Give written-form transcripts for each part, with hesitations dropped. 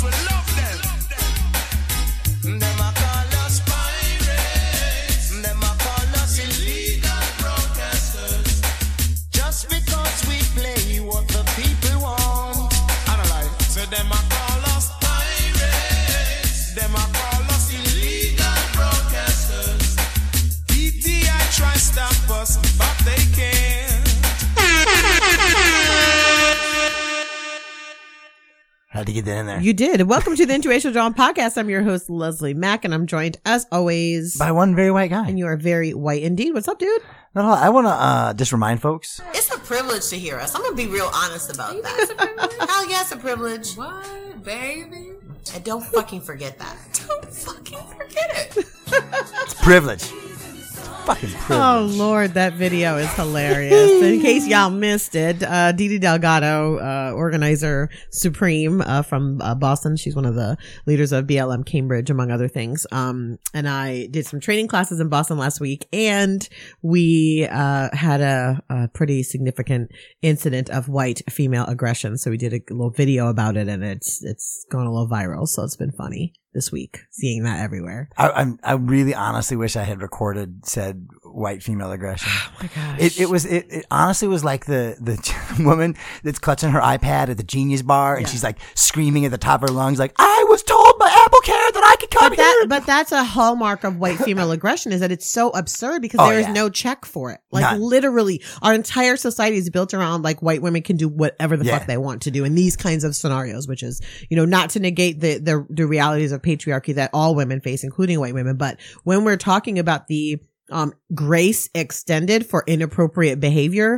we love them. Them a call us pirates. Them a call us illegal protesters. Just because we play what the people want. Analyze. So them a call us pirates. Them a call us illegal protesters. PTI try stop us, but they can't. Had to get that in there. You did. Welcome to the Interracial Drama Podcast. I'm your host, Leslie Mack, and I'm joined, as always, By one very white guy. and you are very white indeed. What's up, dude? No, I want to just remind folks. It's a privilege to hear us. I'm gonna be real honest about that. Hell yeah, it's a privilege. What, baby? And don't fucking forget that. Don't fucking forget it. It's privilege. Fucking privilege. Oh, Lord, that video is hilarious. In case y'all missed it, Didi Delgado, organizer supreme from Boston. She's one of the leaders of BLM Cambridge, among other things. And I did some training classes in Boston last week, and we had a pretty significant incident of white female aggression. So we did a little video about it, and it's gone a little viral. So it's been funny this week, seeing that everywhere. I really honestly wish I had recorded said white female aggression. Oh my gosh. It honestly was like the woman that's clutching her iPad at the Genius Bar and she's like screaming at the top of her lungs like, I was told by AppleCare that I could come here. But that's a hallmark of white female aggression, is that it's so absurd because there is no check for it. Like None. Literally our entire society is built around like white women can do whatever the fuck they want to do in these kinds of scenarios, which is, you know, not to negate the realities of patriarchy that all women face, including white women. But when we're talking about the grace extended for inappropriate behavior,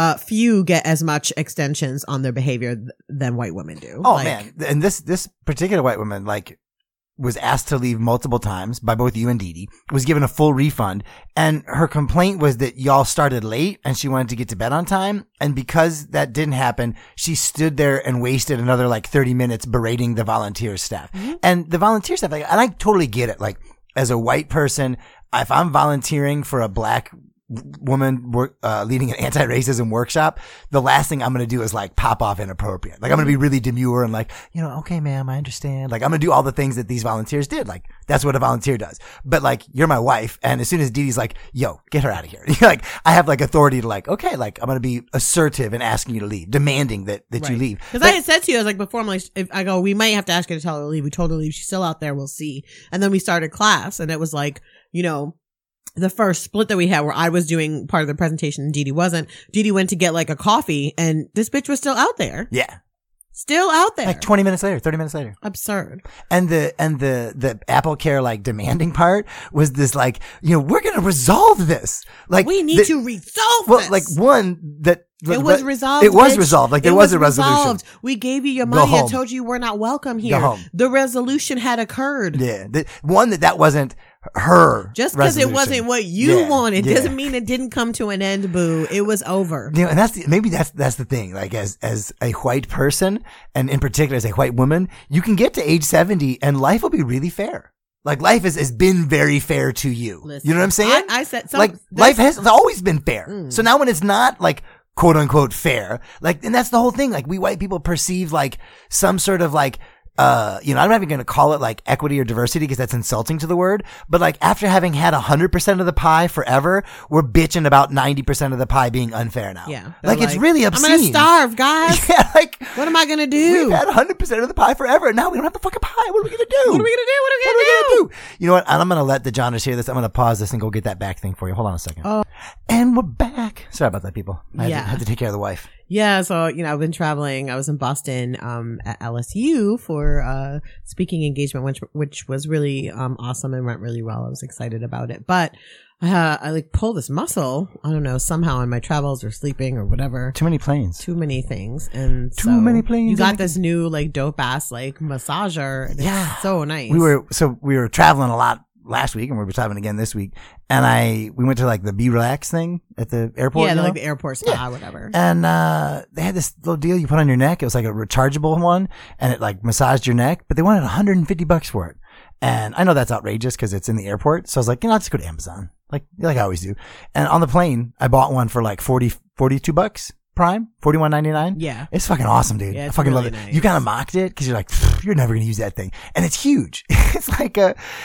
few get as much extensions on their behavior than white women do. Oh man. And this particular white woman, like, was asked to leave multiple times by both you and Didi, was given a full refund, and her complaint was that y'all started late and she wanted to get to bed on time. And because that didn't happen, she stood there and wasted another like 30 minutes berating the volunteer staff. Mm-hmm. And the volunteer staff, like, and I totally get it. Like, as a white person, if I'm volunteering for a black woman leading an anti-racism workshop, the last thing I'm going to do is like pop off inappropriate. Like, I'm going to be really demure and like, you know, okay, ma'am, I understand. Like, I'm going to do all the things that these volunteers did. Like, that's what a volunteer does. But like, you're my wife. And as soon as Didi's like, yo, get her out of here. Like, I have like authority to like, okay, like, I'm going to be assertive in asking you to leave, demanding that you leave. Because I had said to you, I was like, before, I'm like, if I go, we might have to ask her to tell her to leave. We told her to leave. She's still out there. We'll see. And then we started class, and it was like, you know, the first split that we had where I was doing part of the presentation and Didi wasn't. Didi went to get like a coffee, and this bitch was still out there. Yeah. Still out there. Like 20 minutes later, 30 minutes later. Absurd. And the AppleCare like demanding part was this like, you know, we're going to resolve this. Like, we need to resolve well, this. like one that it was resolved. It was bitch. resolved. Like, there was a resolution. Resolved. We gave you your money home. and told you we're not welcome here. Go home. The resolution had occurred. Yeah. That wasn't her. Just because it resolution. wasn't what you wanted yeah. doesn't mean it didn't come to an end, boo. It was over. You know, and maybe that's the thing. Like, as a white person, and in particular as a white woman, you can get to age 70 and life will be really fair. Like, life has been very fair to you. Listen, you know what I'm saying? I said like, life has always been fair. So now when it's not like quote unquote fair, like, and that's the whole thing. Like, we white people perceive like some sort of like, you know, I'm not even going to call it like equity or diversity because that's insulting to the word. But like, after having had 100% of the pie forever, we're bitching about 90% of the pie being unfair now. Yeah. Like, it's really obscene. I'm going to starve, guys. Yeah, like, what am I going to do? We've had 100% of the pie forever, and now we don't have the fucking pie. What are we going to do? What are we going to do? You know what? And I'm going to let the Johners hear this. I'm going to pause this and go get that back thing for you. Hold on a second. Oh. And we're back. Sorry about that, people. I had to take care of the wife. Yeah, so, you know, I've been traveling. I was in Boston at LSU for speaking engagement, which was really awesome and went really well. I was excited about it. But I like pulled this muscle, I don't know, somehow in my travels or sleeping or whatever. Too many planes. Too many things. And too many planes. You got this new like dope ass like massager. And it's so nice. We were traveling a lot last week, and we were traveling again this week, and we went to like the Be Relax thing at the airport. Yeah, like the airport spa, whatever. And they had this little deal you put on your neck. It was like a rechargeable one, and it like massaged your neck, but they wanted $150 for it. And I know that's outrageous because it's in the airport. So I was like, you know, I'll just go to Amazon, like I always do. And on the plane, I bought one for like $42. Prime, $41.99. Yeah. It's fucking awesome, dude. Yeah, I it's fucking really love it. nice. You kind of mocked it because you're like, you're never gonna use that thing, and it's huge. It's like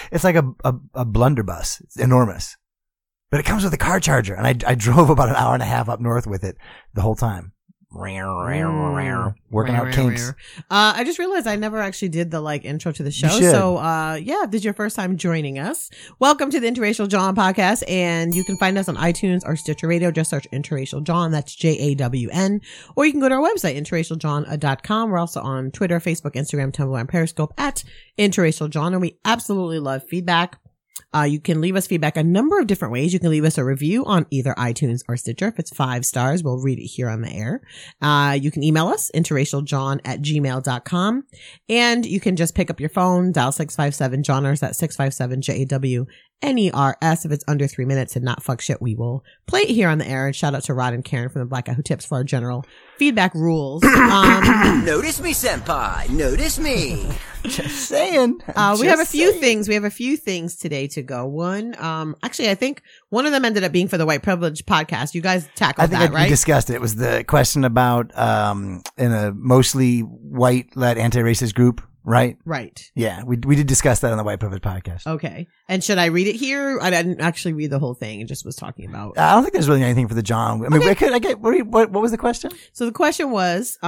a blunderbuss. It's enormous, but it comes with a car charger, and I drove about an hour and a half up north with it the whole time. Working out kinks. I just realized I never actually did the intro to the show. should. So, yeah, if this is your first time joining us, welcome to the Interracial John podcast. And you can find us on iTunes or Stitcher Radio. Just search Interracial John. That's JAWN. Or you can go to our website, interracialjohn.com. We're also on Twitter, Facebook, Instagram, Tumblr, and Periscope at Interracial John. And we absolutely love feedback. You can leave us feedback a number of different ways. You can leave us a review on either iTunes or Stitcher. If it's 5 stars, we'll read it here on the air. You can email us, interracialjohn@gmail.com. And you can just pick up your phone, dial 657-JOHNERS, that's 657-JAWNERS. If it's under 3 minutes and not fuck shit, we will play it here on the air. And shout out to Rod and Karen from the Black Guy Who Tips for our general feedback rules. Notice me, senpai. Notice me. Just saying. We have a few things. We have a few things today to go. One, actually, I think one of them ended up being for the White Privilege podcast. You guys tackled that, right? We discussed it. It was the question about in a mostly white-led anti-racist group, right? Right. Yeah, we did discuss that on the White Privilege podcast. Okay. And should I read it here? I didn't actually read the whole thing. It just was talking about. I don't think there's really anything for the John. I mean, what was the question? So the question was,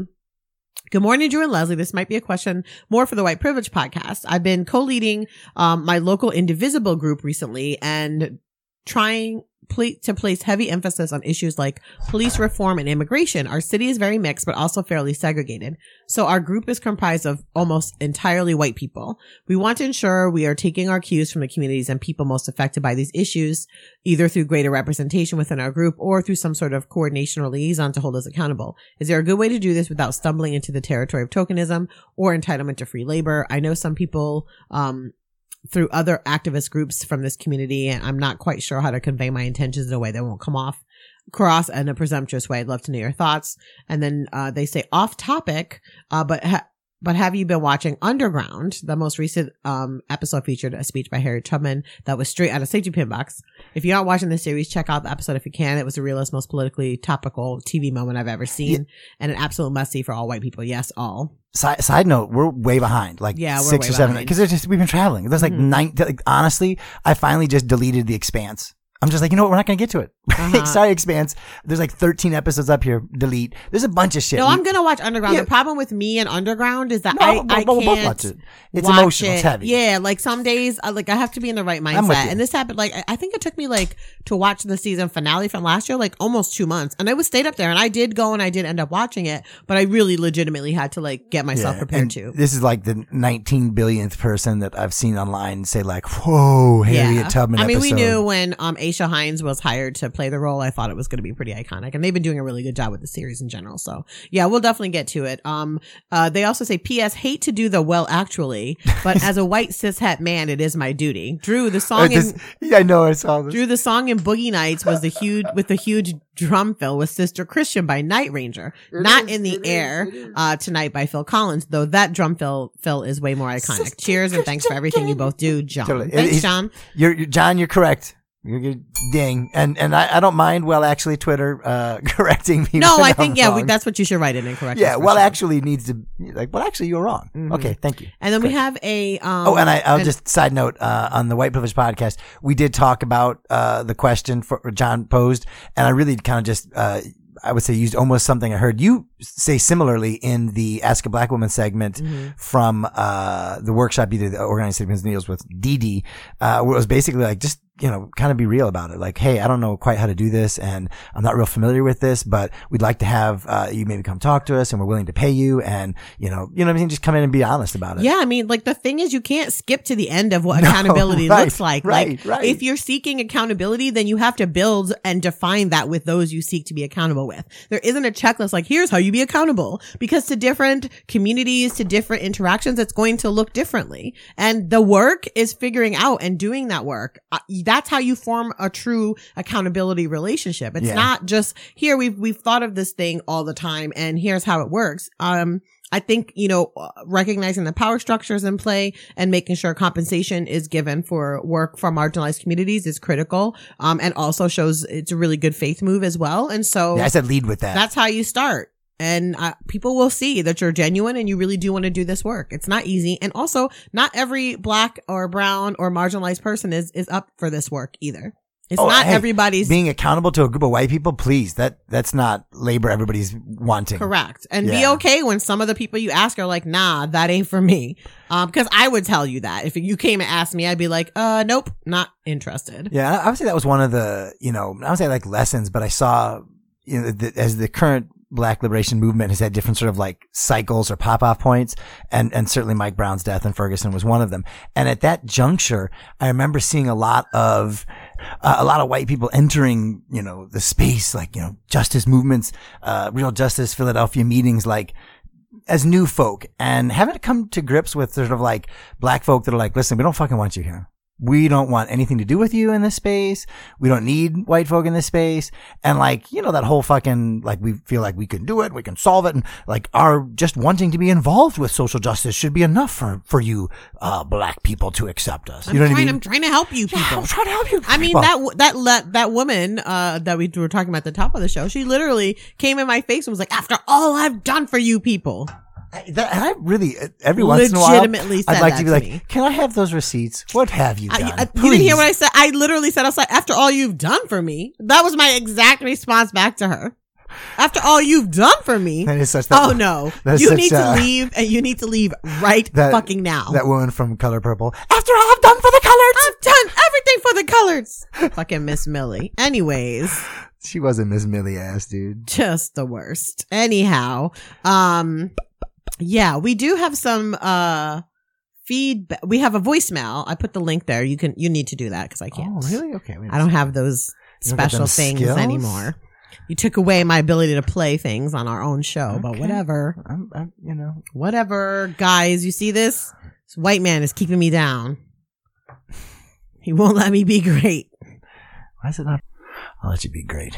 good morning, Drew and Leslie. This might be a question more for the White Privilege podcast. I've been co-leading my local Indivisible group recently and trying to place heavy emphasis on issues like police reform and immigration. Our city is very mixed, but also fairly segregated. So our group is comprised of almost entirely white people. We want to ensure we are taking our cues from the communities and people most affected by these issues, either through greater representation within our group or through some sort of coordination or liaison to hold us accountable. Is there a good way to do this without stumbling into the territory of tokenism or entitlement to free labor? I know some people, through other activist groups from this community, and I'm not quite sure how to convey my intentions in a way that won't come off cross in a presumptuous way. I'd love to know your thoughts. And then they say off topic, but have you been watching Underground? The most recent episode featured a speech by Harriet Tubman that was straight out of Safety Pin Box. If you're not watching this series, check out the episode if you can. It was the realest, most politically topical TV moment I've ever seen, and an absolute must-see for all white people. Yes, all. Side note, we're way behind, like Yeah, we're 6 way or 7, behind. because we've been traveling. There's like honestly, I finally just deleted The Expanse. I'm just like, you know what? We're not going to get to it. Sorry, Expanse. There's like 13 episodes up here. Delete. There's a bunch of shit. No, I'm going to watch Underground. Yeah. The problem with me and Underground is that No, I we'll can't both watch it. It's watch emotional. it. It's heavy. Yeah, like some days, I have to be in the right with mindset. you. And this happened, I think it took me to watch the season finale from last year, almost 2 months. And I was stayed up there and I did go and I did end up watching it, but I really legitimately had to get myself prepared and to. This is like the 19 billionth person that I've seen online say whoa, Harriet Tubman I mean, we episode. knew when Aisha Hines was hired to play the role, I thought it was going to be pretty iconic, and they've been doing a really good job with the series in general. So yeah, we'll definitely get to it. They also say, P.S. hate to do the well actually, but as a white cishet man, it is my duty. Drew, the song I know I saw this. Drew, the song in Boogie Nights was the huge drum fill with Sister Christian by Night Ranger. Not in the air tonight by Phil Collins, though that drum fill is way more iconic. Sister Cheers and thanks for everything you both do, John. Totally. Thanks, John. You're John, you're correct. You're good. Ding. And I don't mind actually Twitter correcting me. No, when I I'm think, wrong. that's what you should write in and correct. Yeah, us for well, sure. actually needs to actually you were wrong. Okay, thank you. And then we have a I'll just side note on the White Privilege podcast, we did talk about the question John posed, and I really kind of just I would say used almost something I heard you say similarly in the Ask a Black Woman segment from the workshop you did, the Organized Citizens Meals with Dee Dee, where it was basically just kind of be real about it. Hey, I don't know quite how to do this and I'm not real familiar with this, but we'd like to have, you maybe come talk to us and we're willing to pay you. And, you know what I mean? Just come in and be honest about it. Yeah. I mean, the thing is you can't skip to the end of what accountability looks like. Right. If you're seeking accountability, then you have to build and define that with those you seek to be accountable with. There isn't a checklist here's how you be accountable, because to different communities, to different interactions, it's going to look differently. And the work is figuring out and doing that work. That's how you form a true accountability relationship. It's not just here we've thought of this thing all the time and here's how it works. I think, recognizing the power structures in play and making sure compensation is given for work for marginalized communities is critical. And also shows it's a really good faith move as well. And so I said lead with that. That's how you start. And people will see that you're genuine and you really do want to do this work. It's not easy. And also, not every Black or brown or marginalized person is up for this work either. It's not everybody's being accountable to a group of white people. Please, that's not labor everybody's wanting. Correct. And be okay when some of the people you ask are like, nah, that ain't for me. Because I would tell you that if you came and asked me, I'd be like, nope, not interested. Yeah, I would say that was one of the, I would say like lessons, but I saw, as the current Black liberation movement has had different sort of like cycles or pop-off points. And certainly Mike Brown's death in Ferguson was one of them. And at that juncture, I remember seeing a lot of white people entering, the space, like, justice movements, Real Justice Philadelphia meetings, like, as new folk, and having to come to grips with sort of like Black folk that are like, listen, we don't fucking want you here. We don't want anything to do with you in this space. We don't need white folk in this space. And like, that whole fucking, like, we feel like we can do it. We can solve it. And like, our just wanting to be involved with social justice should be enough for you, Black people to accept us. You know what I mean? I'm trying to help you people. Yeah, I'm trying to help you people. I mean, that woman, that we were talking about at the top of the show, she literally came in my face and was like, after all I've done for you people. I really, every once in a while, legitimately said I'd like that to be to like, me. Can I have those receipts? What have you done? You didn't hear what I said? I literally said, after all you've done for me. That was my exact response back to her. After all you've done for me. That is such oh no. You need to leave, and you need to leave right fucking now. That woman from Color Purple. After all I've done for the coloreds. I've done everything for the coloreds. Fucking Miss Millie. Anyways. She wasn't Miss Millie ass, dude. Just the worst. Anyhow, yeah, we do have some feedback. We have a voicemail. I put the link there. You need to do that because I can't. Oh, really? Okay. I don't have those special things anymore. You took away my ability to play things on our own show, but whatever. Whatever, guys. You see this? This white man is keeping me down. He won't let me be great. Why is it not? I'll let you be great.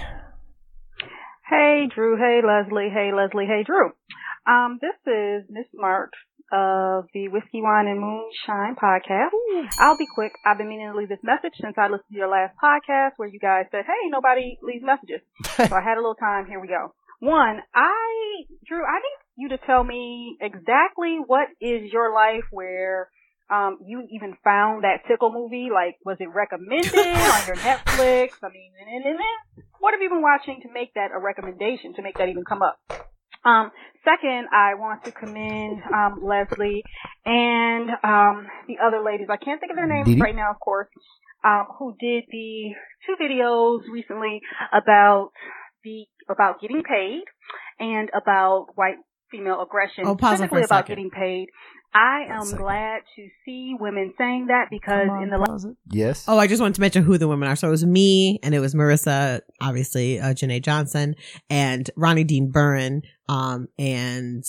Hey, Drew. Hey, Leslie. Hey, Leslie. Hey, Drew. This is Miss Mark of the Whiskey, Wine, and Moonshine podcast. I'll be quick. I've been meaning to leave this message since I listened to your last podcast where you guys said, hey, nobody leaves messages. So I had a little time. Here we go. One, Drew, I need you to tell me exactly what is your life where you even found that Tickle movie. Like, was it recommended on your Netflix? I mean, and what have you been watching to make that a recommendation, to make that even come up? Second, I want to commend Leslie and the other ladies. I can't think of their names right now, of course, who did the 2 videos recently about getting paid and about white female aggression, specifically about getting paid. I am glad to see women saying that because Yes. Oh, I just wanted to mention who the women are. So it was me, and it was Marissa, obviously, Janae Johnson, and Ronnie Dean Burren, and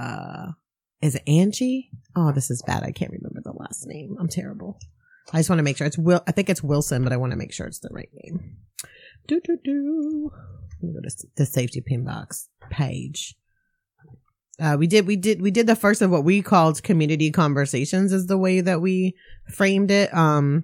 is it Angie? Oh, this is bad. I can't remember the last name. I'm terrible. I just want to make sure it's I think it's Wilson, but I want to make sure it's the right name. Let me go to the safety pin box page. We did the first of what we called community conversations is the way that we framed it. And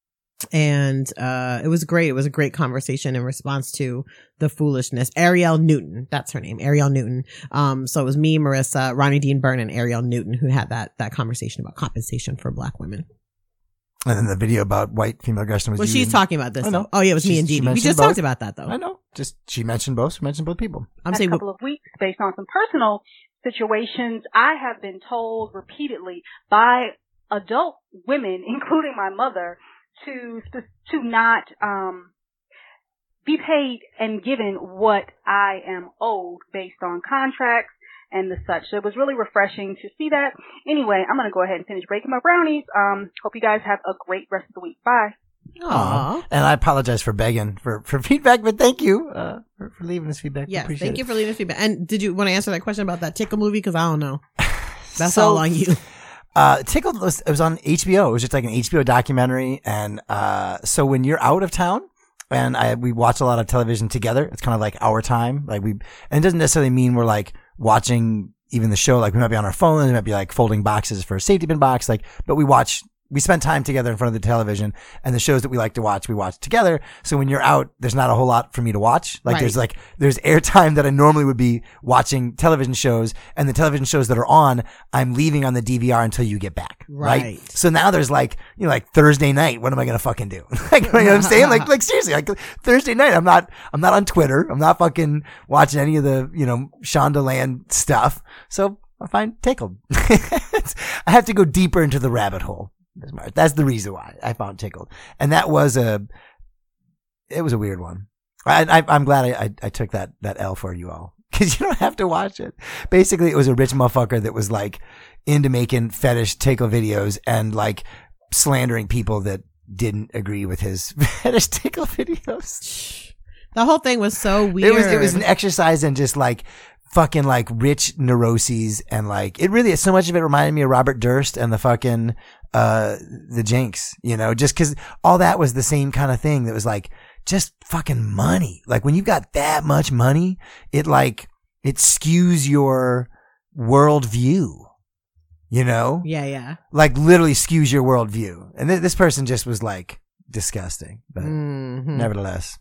it was great. It was a great conversation in response to the foolishness. Ariel Newton, that's her name, Ariel Newton. So it was me, Marissa, Ronnie Dean Byrne, and Ariel Newton who had that conversation about compensation for Black women. And then the video about white female aggression was. Well, she's talking about this. Oh, no. Oh yeah, it was me and Dee Dee. We just talked about that though. I know. She mentioned both. She mentioned both people. I'm saying a couple of weeks based on some personal situations. I have been told repeatedly by adult women, including my mother, to not be paid and given what I am owed based on contracts and the such. So it was really refreshing to see that. Anyway, I'm going to go ahead and finish breaking my brownies. Hope you guys have a great rest of the week. Bye. Aww. And I apologize for begging for feedback, but thank you for leaving us feedback. Yes, thank you for leaving us feedback. And did you want to answer that question about that Tickle movie? Because I don't know. That's all on you. Tickle was on HBO. It was just like an HBO documentary. And so when you're out of town, and we watch a lot of television together, it's kind of like our time. And it doesn't necessarily mean we're like watching even the show, like we might be on our phone, we might be like folding boxes for a safety bin box, like, but we spend time together in front of the television, and the shows that we like to watch, we watch together. So when you're out, there's not a whole lot for me to watch. Like there's airtime that I normally would be watching television shows, and the television shows that are on, I'm leaving on the DVR until you get back. Right. So now there's like Thursday night, what am I going to fucking do? Like, you know what I'm saying? Like seriously, like Thursday night, I'm not on Twitter. I'm not fucking watching any of the, Shondaland stuff. So I find Tickled. I have to go deeper into the rabbit hole. That's the reason why I found Tickled. And that was it was a weird one. I'm glad I took that L for you all. Cause you don't have to watch it. Basically, it was a rich motherfucker that was like into making fetish tickle videos and like slandering people that didn't agree with his fetish tickle videos. The whole thing was so weird. It was an exercise in just like fucking like rich neuroses, and like so much of it reminded me of Robert Durst and the fucking the Jinx, just cause all that was the same kind of thing that was like just fucking money. Like when you've got that much money, it skews your worldview, Yeah. like literally skews your worldview. And this person just was like disgusting, but nevertheless.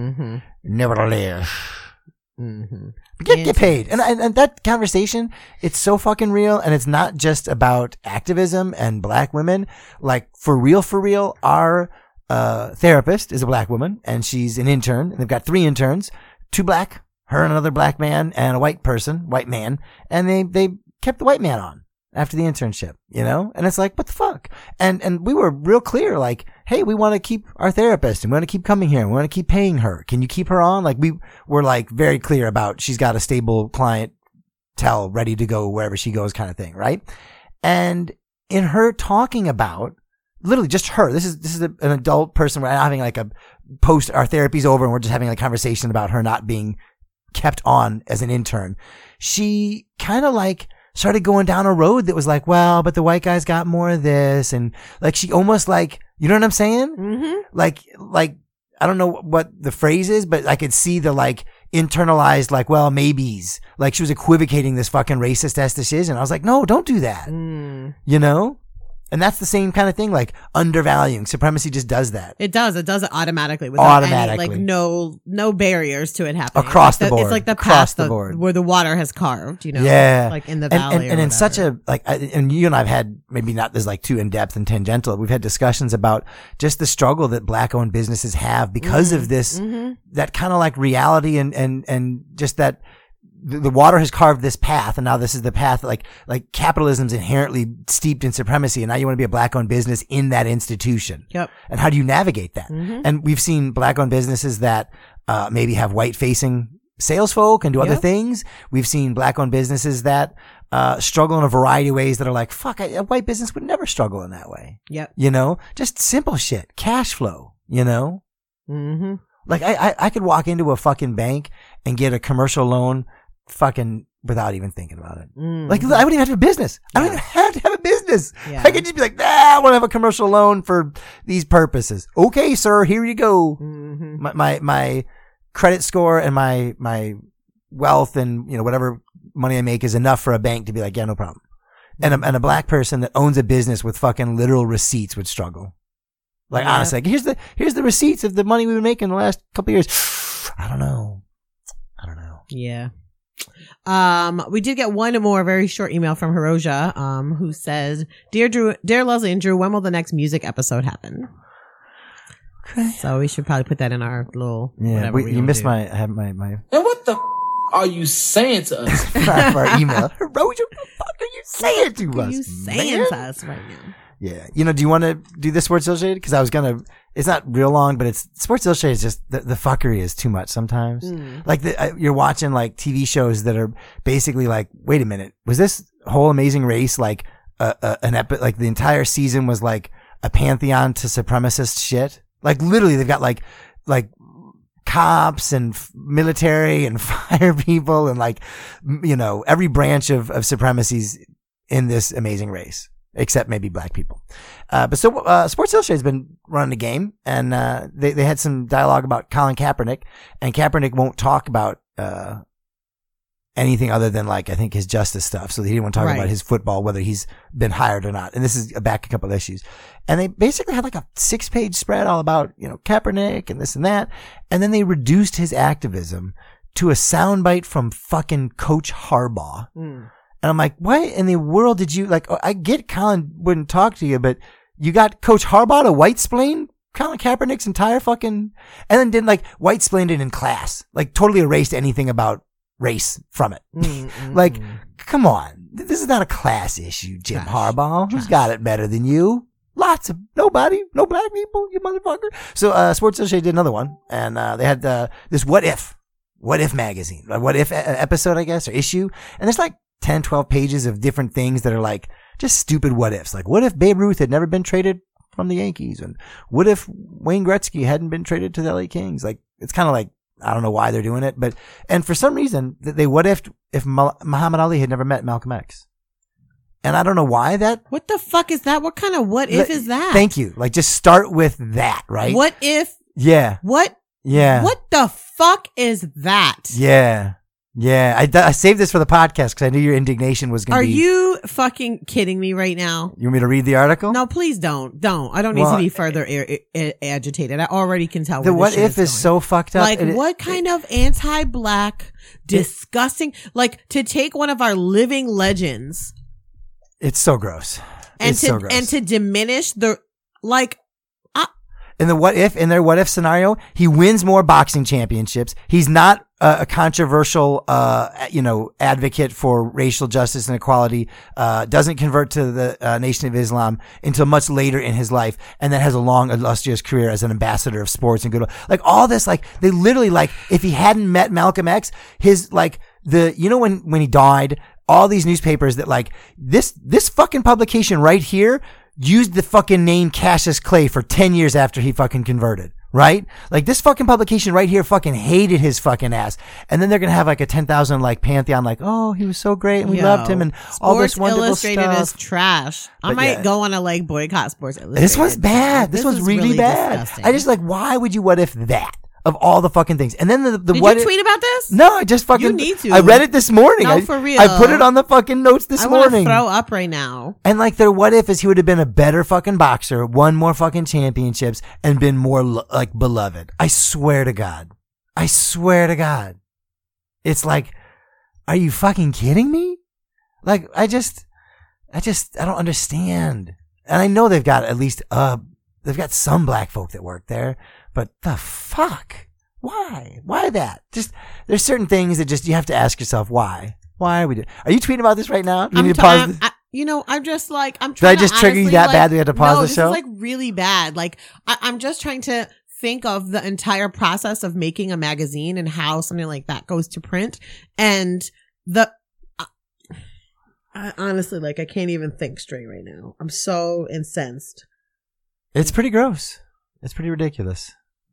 Get paid. And that conversation, it's so fucking real, and it's not just about activism and black women. Like for real, our therapist is a black woman, and she's an intern, and they've got 3 interns, 2 black, her and another black man, and a white man, and they kept the white man on after the internship, and it's like, what the fuck? And we were real clear, like, hey, we want to keep our therapist, and we want to keep coming here, and we want to keep paying her. Can you keep her on? Like, we were like very clear about she's got a stable clientele ready to go wherever she goes, kind of thing, right? And in her talking about literally just her, this is an adult person, we're having like a post, our therapy's over, and we're just having a conversation about her not being kept on as an intern. She kind of like started going down a road that was like, well, but the white guys got more of this. And like, she almost like, you know what I'm saying? Mm-hmm. Like, I don't know what the phrase is, but I could see the like internalized, like, well, maybes. Like she was equivocating this fucking racist ass decision. I was like, no, don't do that. And that's the same kind of thing, like undervaluing. Supremacy just does that. It does it automatically without any, like no barriers to it happening. Across the board. It's like the path where the water has carved, Yeah. like in the valley. And in such a, like, and you and I've had, maybe not this like too in depth and tangential, we've had discussions about just the struggle that black owned businesses have because of this, that kind of like reality and just that, the water has carved this path, and now this is the path. Like capitalism's inherently steeped in supremacy, and now you want to be a black-owned business in that institution. Yep. And how do you navigate that? And we've seen black-owned businesses that maybe have white-facing sales folk and do other things. We've seen black-owned businesses that struggle in a variety of ways that are like, fuck, a white business would never struggle in that way. Yep. Just simple shit, cash flow. Like I could walk into a fucking bank and get a commercial loan. Fucking without even thinking about it. Like, I wouldn't even have to have a business. I don't even have to have a business. Yeah. I could just be like, I want to have a commercial loan for these purposes. Okay, sir, here you go. My credit score and my wealth and, whatever money I make is enough for a bank to be like, yeah, no problem. And a black person that owns a business with fucking literal receipts would struggle. Like, honestly, like, here's the receipts of the money we've been making in the last couple of years. I don't know. Yeah. We did get one more very short email from Hiroja, who says, Dear Leslie and Drew, when will the next music episode happen? Okay. So we should probably put that in our little, you missed my. And what the are you saying to us? Our email. Hiroja, what the fuck are you saying to us? What are you saying to us right now? Yeah. Do you want to do this Sports Illustrated? Because I was going to, it's not real long, but it's Sports Illustrated is just, the fuckery is too much sometimes. Like you're watching like TV shows that are basically like, wait a minute, was this whole Amazing Race like like the entire season was like a pantheon to supremacist shit? Like literally they've got like cops and military and fire people and like, every branch of supremacy's in this Amazing Race. Except maybe black people. But Sports Illustrated's been running a game, and they had some dialogue about Colin Kaepernick, and Kaepernick won't talk about anything other than like, I think his justice stuff. So he didn't want to talk Right. about his football, whether he's been hired or not. And this is back a couple of issues. And they basically had like a 6-page spread all about, Kaepernick and this and that. And then they reduced his activism to a soundbite from fucking Coach Harbaugh. And I'm like, why in the world did you like, I get Colin wouldn't talk to you, but you got Coach Harbaugh to white-splain Colin Kaepernick's entire fucking, and then did like white-splained it in class, like totally erased anything about race from it. Like, come on. This is not a class issue, Jim Harbaugh. Who's got it better than you? Lots of nobody, no black people, you motherfucker. So, Sports Illustrated did another one, and they had this What If magazine, What If episode, I guess, or issue, and there's like 10, 12 pages of different things that are like just stupid what ifs. Like, what if Babe Ruth had never been traded from the Yankees, and what if Wayne Gretzky hadn't been traded to the LA Kings? Like, it's kind of like, I don't know why they're doing it, and for some reason, they what if Muhammad Ali had never met Malcolm X. And I don't know why that. What the fuck is that? What kind of what if is that? Thank you. Like, just start with that, right? What if? Yeah. What? Yeah. What the fuck is that? Yeah. Yeah. I saved this for the podcast because I knew your indignation was going to be. Are you fucking kidding me right now? You want me to read the article? No, please don't. Don't. I don't need to be further agitated. I already can tell. The where what this shit if is going. so fucked up. Like, what kind of anti-black, disgusting, like, to take one of our living legends. It's so gross. It's so gross. And to diminish the, like, in their what if scenario, he wins more boxing championships. He's not a controversial, advocate for racial justice and equality, doesn't convert to the Nation of Islam until much later in his life, and then has a long, illustrious career as an ambassador of sports and good. Like, all this, like, they literally, like, if he hadn't met Malcolm X, his, like, when he died, all these newspapers that, like, this fucking publication right here used the fucking name Cassius Clay for 10 years after he fucking converted, right? Like, this fucking publication right here fucking hated his fucking ass. And then they're going to have like a 10,000 like pantheon, like, oh, he was so great and we loved him and all this wonderful Illustrated stuff. is trash. I might go on a like boycott Sports Illustrated. This was bad. This was really bad. Disgusting. I just like, why would you what if that? Of all the fucking things. And then the Did what you if, tweet about this? No, I just fucking. You need to. I read it this morning. No, for real. I put it on the fucking notes this morning. I want to throw up right now. And like, their what if is he would have been a better fucking boxer, won more fucking championships, and been more like beloved. I swear to God. I swear to God. It's like, are you fucking kidding me? Like, I don't understand. And I know they've got at least, they've got some black folk that work there, but the fuck? Why? Why that? Just, there's certain things that just, you have to ask yourself, why? Why are we doing? Are you tweeting about this right now? Do you need to pause this? I'm just like, I'm Did I trying just to trigger you honestly, that like, bad that we had to pause the this show? is like really bad. Like, I'm just trying to think of the entire process of making a magazine and how something like that goes to print. And I honestly, like, I can't even think straight right now. I'm so incensed. It's pretty gross. It's pretty ridiculous.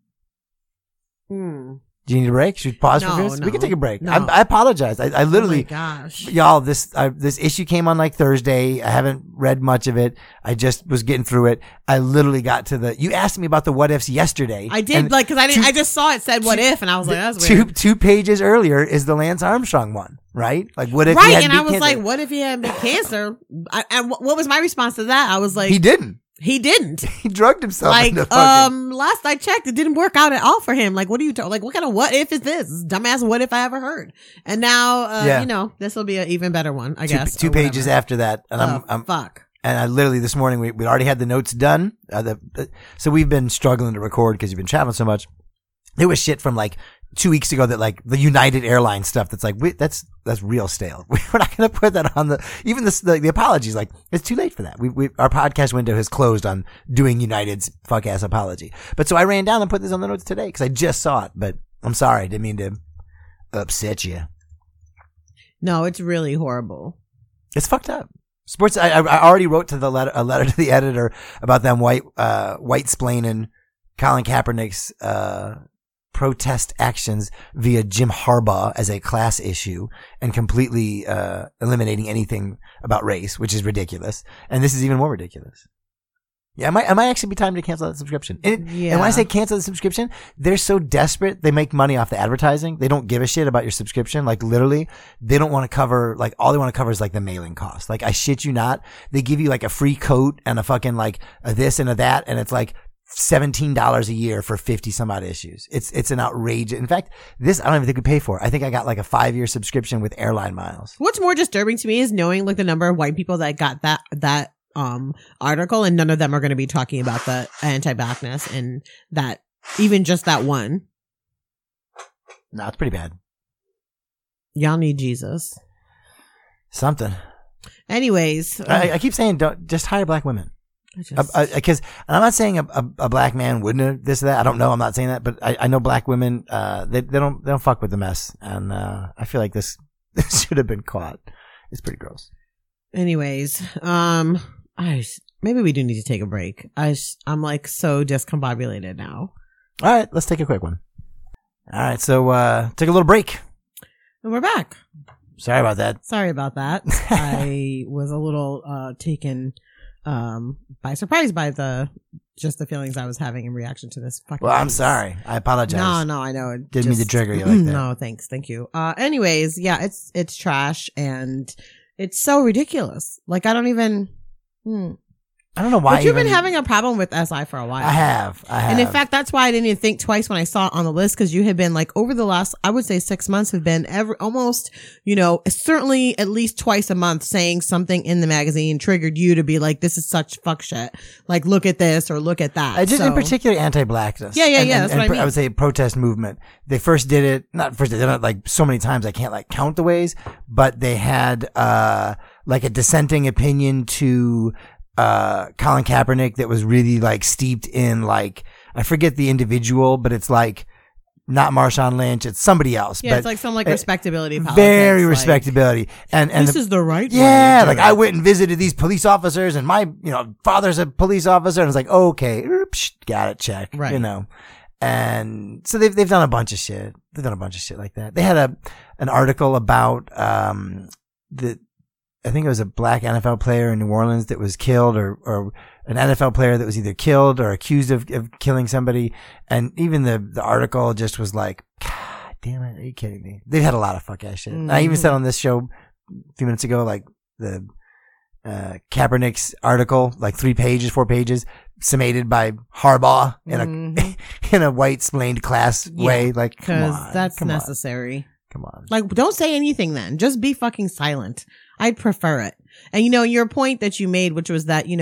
Do you need a break? Should we pause for this? We can take a break. No. I apologize. I literally, oh my gosh. y'all, this issue came on like Thursday. I haven't read much of it. I just was getting through it. I literally got to you asked me about the what ifs yesterday. I did, like, cause I just saw it said what if, and I was like, that's weird. Two pages earlier is the Lance Armstrong one, right? Like, what if he Right, had and I was cancer? like, what if he had big cancer? And what was my response to that? I was like, He didn't. He didn't. He drugged himself. Like, into fucking, last I checked, it didn't work out at all for him. Like, what are you talking? Like, what kind of what if is this? Dumbass what if I ever heard? And now, this will be an even better one, I guess. two pages after that, and I'm fuck. And I literally this morning we already had the notes done. So we've been struggling to record because you've been traveling so much. There was shit from like 2 weeks ago that like the United Airlines stuff that's like that's real stale. We're not going to put that on the apologies. Like, it's too late for that. Our podcast window has closed on doing United's fuck ass apology. But so I ran down and put this on the notes today because I just saw it. But I'm sorry, I didn't mean to upset you. No, it's really horrible. It's fucked up. Sports. I already wrote to a letter to the editor about them white-splaining Colin Kaepernick's protest actions via Jim Harbaugh as a class issue and completely eliminating anything about race, which is ridiculous. And this is even more ridiculous. Yeah, it might actually be time to cancel that subscription. And when I say cancel the subscription, they're so desperate. They make money off the advertising. They don't give a shit about your subscription. Like literally, they don't want to cover, like all they want to cover is like the mailing cost. Like I shit you not. They give you like a free coat and a fucking like a this and a that. And it's like $17 a year for 50 some odd issues. It's an outrageous. In fact, this, I don't even think we pay for. I think I got like a 5-year subscription with airline miles. What's more disturbing to me is knowing like the number of white people that got that article, and none of them are going to be talking about the anti-blackness and that, even just that one. No, it's pretty bad. Y'all need Jesus. Something. Anyways. I keep saying, don't just hire black women. Because I'm not saying a black man wouldn't have this or that. I don't know. I'm not saying that, but I know black women, they don't fuck with the mess. And, I feel like this should have been caught. It's pretty gross. Anyways, maybe we do need to take a break. I'm like so discombobulated now. All right, let's take a quick one. All right, so take a little break. And we're back. Sorry about that. I was a little taken by surprise by the feelings I was having in reaction to this fucking I'm sorry. I apologize. No, I know. Didn't mean to trigger you like that. No, thanks. Thank you. Anyways, yeah, it's trash and it's so ridiculous. Like I don't know why. But you've been having a problem with SI for a while. I have. And in fact, that's why I didn't even think twice when I saw it on the list, because you had been like over the last, I would say 6 months have been almost, certainly at least twice a month saying something in the magazine triggered you to be like, this is such fuck shit. Like, look at this or look at that. In particular, anti-blackness. Yeah. That's what I mean. I would say protest movement. They first did it, they did it like so many times I can't like count the ways, but they had, like a dissenting opinion to, Colin Kaepernick that was really like steeped in like, I forget the individual, but it's like not Marshawn Lynch, it's somebody else. Yeah, but it's like some like respectability politics. Very respectability. And this is the right way. Yeah, like I went and visited these police officers and my, father's a police officer, and it's like, okay, got it, check. Right. And so they've done a bunch of shit. They've done a bunch of shit like that. They had an article about, I think it was a black NFL player in New Orleans that was killed, or an NFL player that was either killed or accused of killing somebody. And even the article just was like, God damn it, are you kidding me? They've had a lot of fuck ass shit. Mm-hmm. I even said on this show a few minutes ago, like the Kaepernick's article, like 4 pages, summated by Harbaugh in a white splained class way. Like, because that's necessary. Come on. Like, don't say anything then. Just be fucking silent. I'd prefer it. And your point that you made, which was that,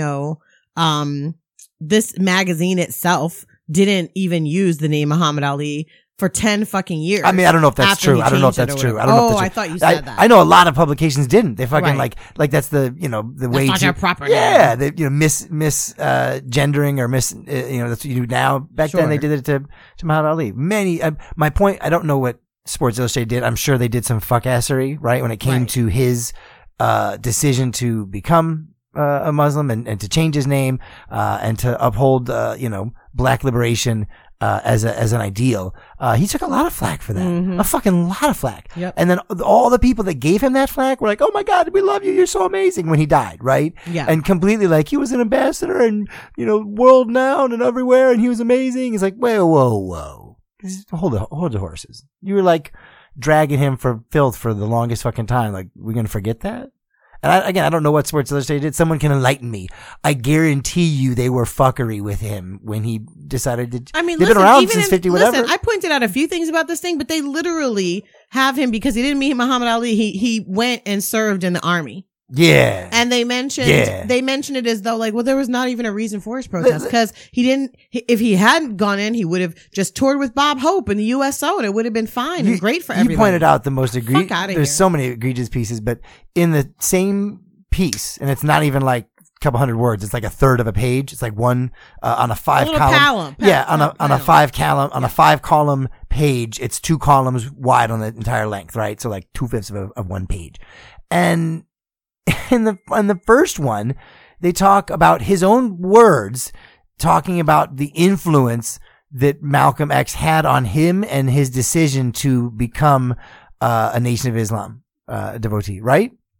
this magazine itself didn't even use the name Muhammad Ali for 10 fucking years. I mean, I don't know if that's true. I don't know if that's true. I don't know if that's true. I thought you said that. I know a lot of publications didn't. They fucking like that's the, the way to proper name. Yeah, they, gendering or that's what you do now. Back then they did it to Muhammad Ali. My point, I don't know what Sports Illustrated did. I'm sure they did some fuckassery, right? When it came to his decision to become a Muslim and to change his name and to uphold black liberation as an ideal. He took a lot of flack for that. A fucking lot of flack. Yep. And then all the people that gave him that flack were like, "Oh my God, we love you. You're so amazing," when he died, right? Yeah. And completely like he was an ambassador and world renowned and everywhere, and he was amazing. He's like, whoa. Hold the horses. You were like dragging him for filth for the longest fucking time. Like, we're going to forget that? And I don't know what Sports Illustrated did. Someone can enlighten me. I guarantee you they were fuckery with him when he decided to. I mean, they've been around since 50 whatever. Listen, I pointed out a few things about this thing, but they literally have him because he didn't meet Muhammad Ali. He went and served in the army. Yeah. And they mentioned it as though like, well, there was not even a reason for his protest because if he hadn't gone in, he would have just toured with Bob Hope in the USO and it would have been fine and great for everybody. You pointed out the most egregious, there's so many egregious pieces, but in the same piece, and it's not even like a couple hundred words, it's like a third of a page. It's like one, on a 5 column. On a 5 column page, it's 2 columns wide on the entire length, right? So like 2/5 of one page. And in the first one, they talk about his own words, talking about the influence that Malcolm X had on him and his decision to become a Nation of Islam devotee, right?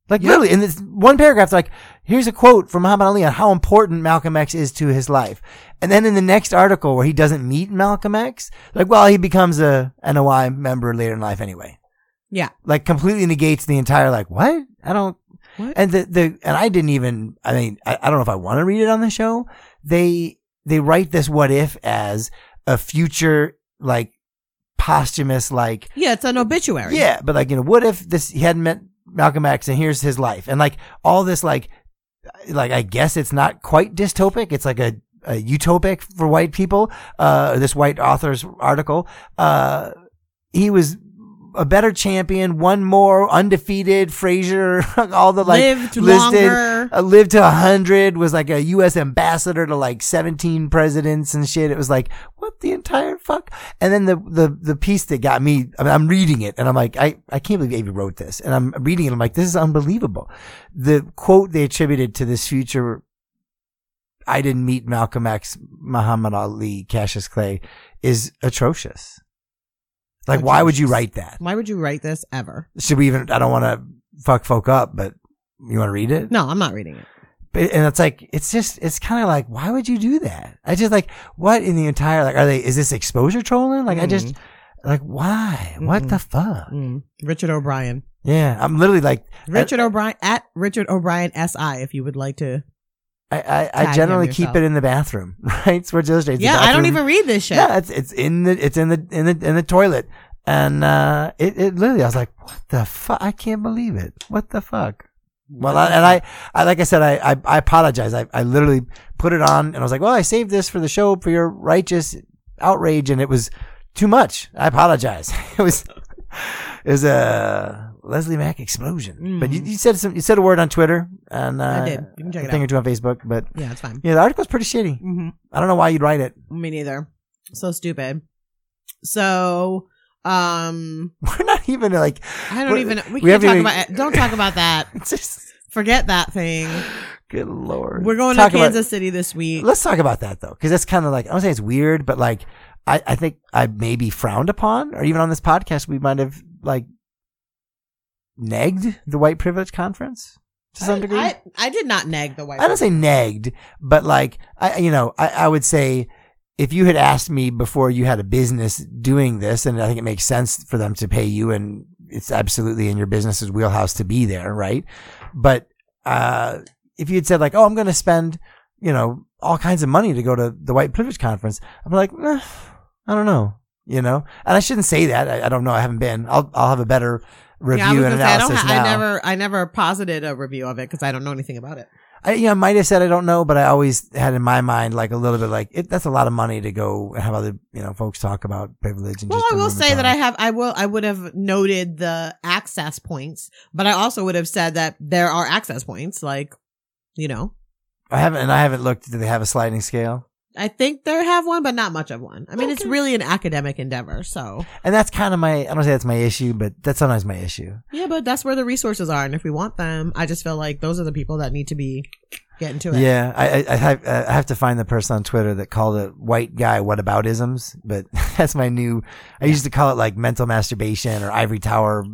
Like literally in this one paragraph, like, here's a quote from Muhammad Ali on how important Malcolm X is to his life. And then in the next article where he doesn't meet Malcolm X, like, well, he becomes a NOI member later in life anyway. Yeah. Like completely negates the entire, like, what? I don't, What? and and I didn't even, I mean, I don't know if I want to read it on the show. They write this what if as a future, like, posthumous, like, Yeah, it's an obituary. yeah, but like, what if he hadn't met Malcolm X and here's his life, and like all this, like I guess it's not quite dystopic, it's like a utopic for white people. This white author's article, he was a better champion, won more, undefeated, Frazier, all the like Lived listed, longer. lived to 100, was like a U.S. ambassador to like 17 presidents and shit. It was like, what the entire fuck? And then the piece that got me, I mean, I'm reading it and I'm like, I can't believe Avery wrote this. And I'm reading it. I'm like, this is unbelievable. The quote they attributed to this future, I didn't meet Malcolm X, Muhammad Ali, Cassius Clay, is atrocious. Like, why would you write that? Why would you write this ever? Should we even, I don't want to fuck folk up, but you want to read it? No, I'm not reading it. And it's like, it's kind of like, why would you do that? I just like, what in the entire, like, is this exposure trolling? Like, I just, like, why? What the fuck? Richard O'Brien. Yeah. I'm literally like, Richard O'Brien, at Richard O'Brien SI, if you would like to. I generally keep it in the bathroom, right? Sports Illustrated. Yeah, I don't even read this shit. Yeah, it's in the toilet. And, it literally, I was like, what the fuck? I can't believe it. What the fuck? Well, I like I said, I apologize. I literally put it on and I was like, well, I saved this for the show for your righteous outrage. And it was too much. I apologize. It was a Leslie Mack explosion. But you said a word on Twitter, and I did. You can check it a thing out. or two on Facebook. But Yeah, it's fine. yeah, the article's pretty shitty. I don't know why you'd write it. Me neither. So stupid. So, We're not even like. I don't even. We we can't haven't talk even- about it. Don't talk about that. It's just, Forget that thing. good lord. We're going Talk to about- Kansas City this week. Let's talk about that though, because that's kind of like, I don't say it's weird, but like I think I may be frowned upon, or even on this podcast we might have like negged the white privilege conference to some degree. I did not neg the white. I don't say negged, but like I would say if you had asked me before you had a business doing this, and I think it makes sense for them to pay you, and it's absolutely in your business's wheelhouse to be there, right? But if you had said like, oh, I'm going to spend, all kinds of money to go to the white privilege conference, I'm like, I don't know, and I shouldn't say that. I don't know. I haven't been. I'll have a better review I was and gonna say, analysis now. I never posited a review of it because I don't know anything about it. I might have said I don't know, but I always had in my mind like a little bit like that's a lot of money to go and have other folks talk about privilege. And Well, just I will remove say it that all. I would have noted the access points, but I also would have said that there are access points, like, I haven't looked. Do they have a sliding scale? I think they have one, but not much of one. I mean, it's really an academic endeavor, so. And that's kind of I don't say that's my issue, but that's sometimes my issue. Yeah, but that's where the resources are, and if we want them, I just feel like those are the people that need to be getting to it. Yeah, I have to find the person on Twitter that called it white guy whataboutisms, but that's my new. I used to call it like mental masturbation or ivory tower,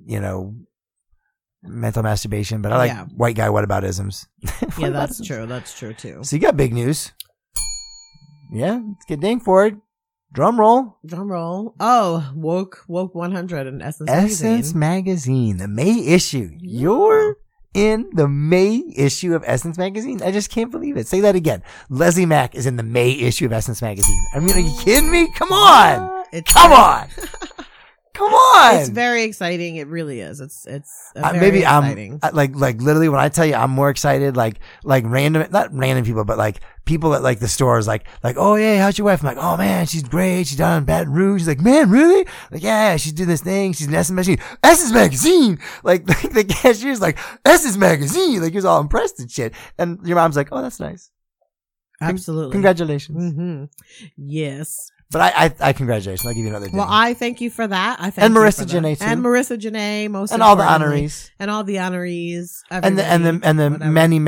mental masturbation, but I like white guy whataboutisms. Yeah, that's true. That's true too. So you got big news. Yeah, let's get dang for it. Drum roll. Drum roll. Oh, woke 100 in Essence Essence Magazine, the May issue. You're in the May issue of Essence Magazine. I just can't believe it. Say that again. Leslie Mack is in the May issue of Essence Magazine. I mean, are you kidding me? Come on. Come on. Come on. It's very exciting. It really is. It's very maybe exciting. I'm like literally when I tell you I'm more excited, like not random people, but like people at like the stores, like, oh yeah, how's your wife? I'm like, oh man, she's great. She's down in Baton Rouge. She's like, man, really? Like, yeah, she's doing this thing. She's in Essence Magazine. Essence Magazine. Like the cashier's like, Essence Magazine. Like he was all impressed and shit. And your mom's like, oh, that's nice. Absolutely. Congratulations. Mm-hmm. Yes. But I congratulations. I'll give you another day. Well, I thank you for that. I thank And you Marissa for that. Janae, too. And Marissa Janae, most And all the importantly. honorees. And all the honorees. And the whatever.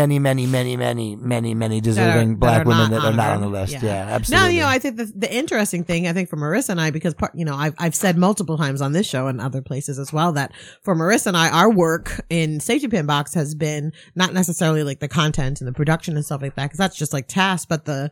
many deserving that black are women not that are not on honored. the list. Yeah. Yeah, absolutely. Now, I think the interesting thing, I think for Marissa and I, because, I've said multiple times on this show and other places as well, that for Marissa and I, our work in Safety Pin Box has been not necessarily like the content and the production and stuff like that, because that's just like tasks, but the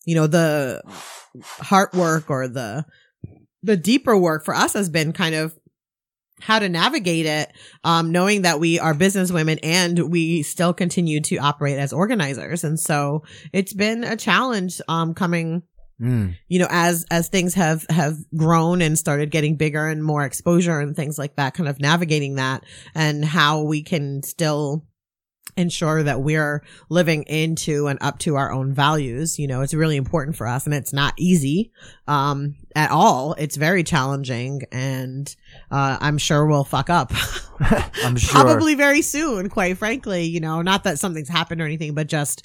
heart work or the deeper work for us has been kind of how to navigate it, knowing that we are business women and we still continue to operate as organizers. And so it's been a challenge, coming, as things have grown and started getting bigger and more exposure and things like that, kind of navigating that and how we can still ensure that we're living into and up to our own values. It's really important for us, and it's not easy at all. It's very challenging, and I'm sure we'll fuck up. I'm sure. Probably very soon, quite frankly. Not that something's happened or anything, but just,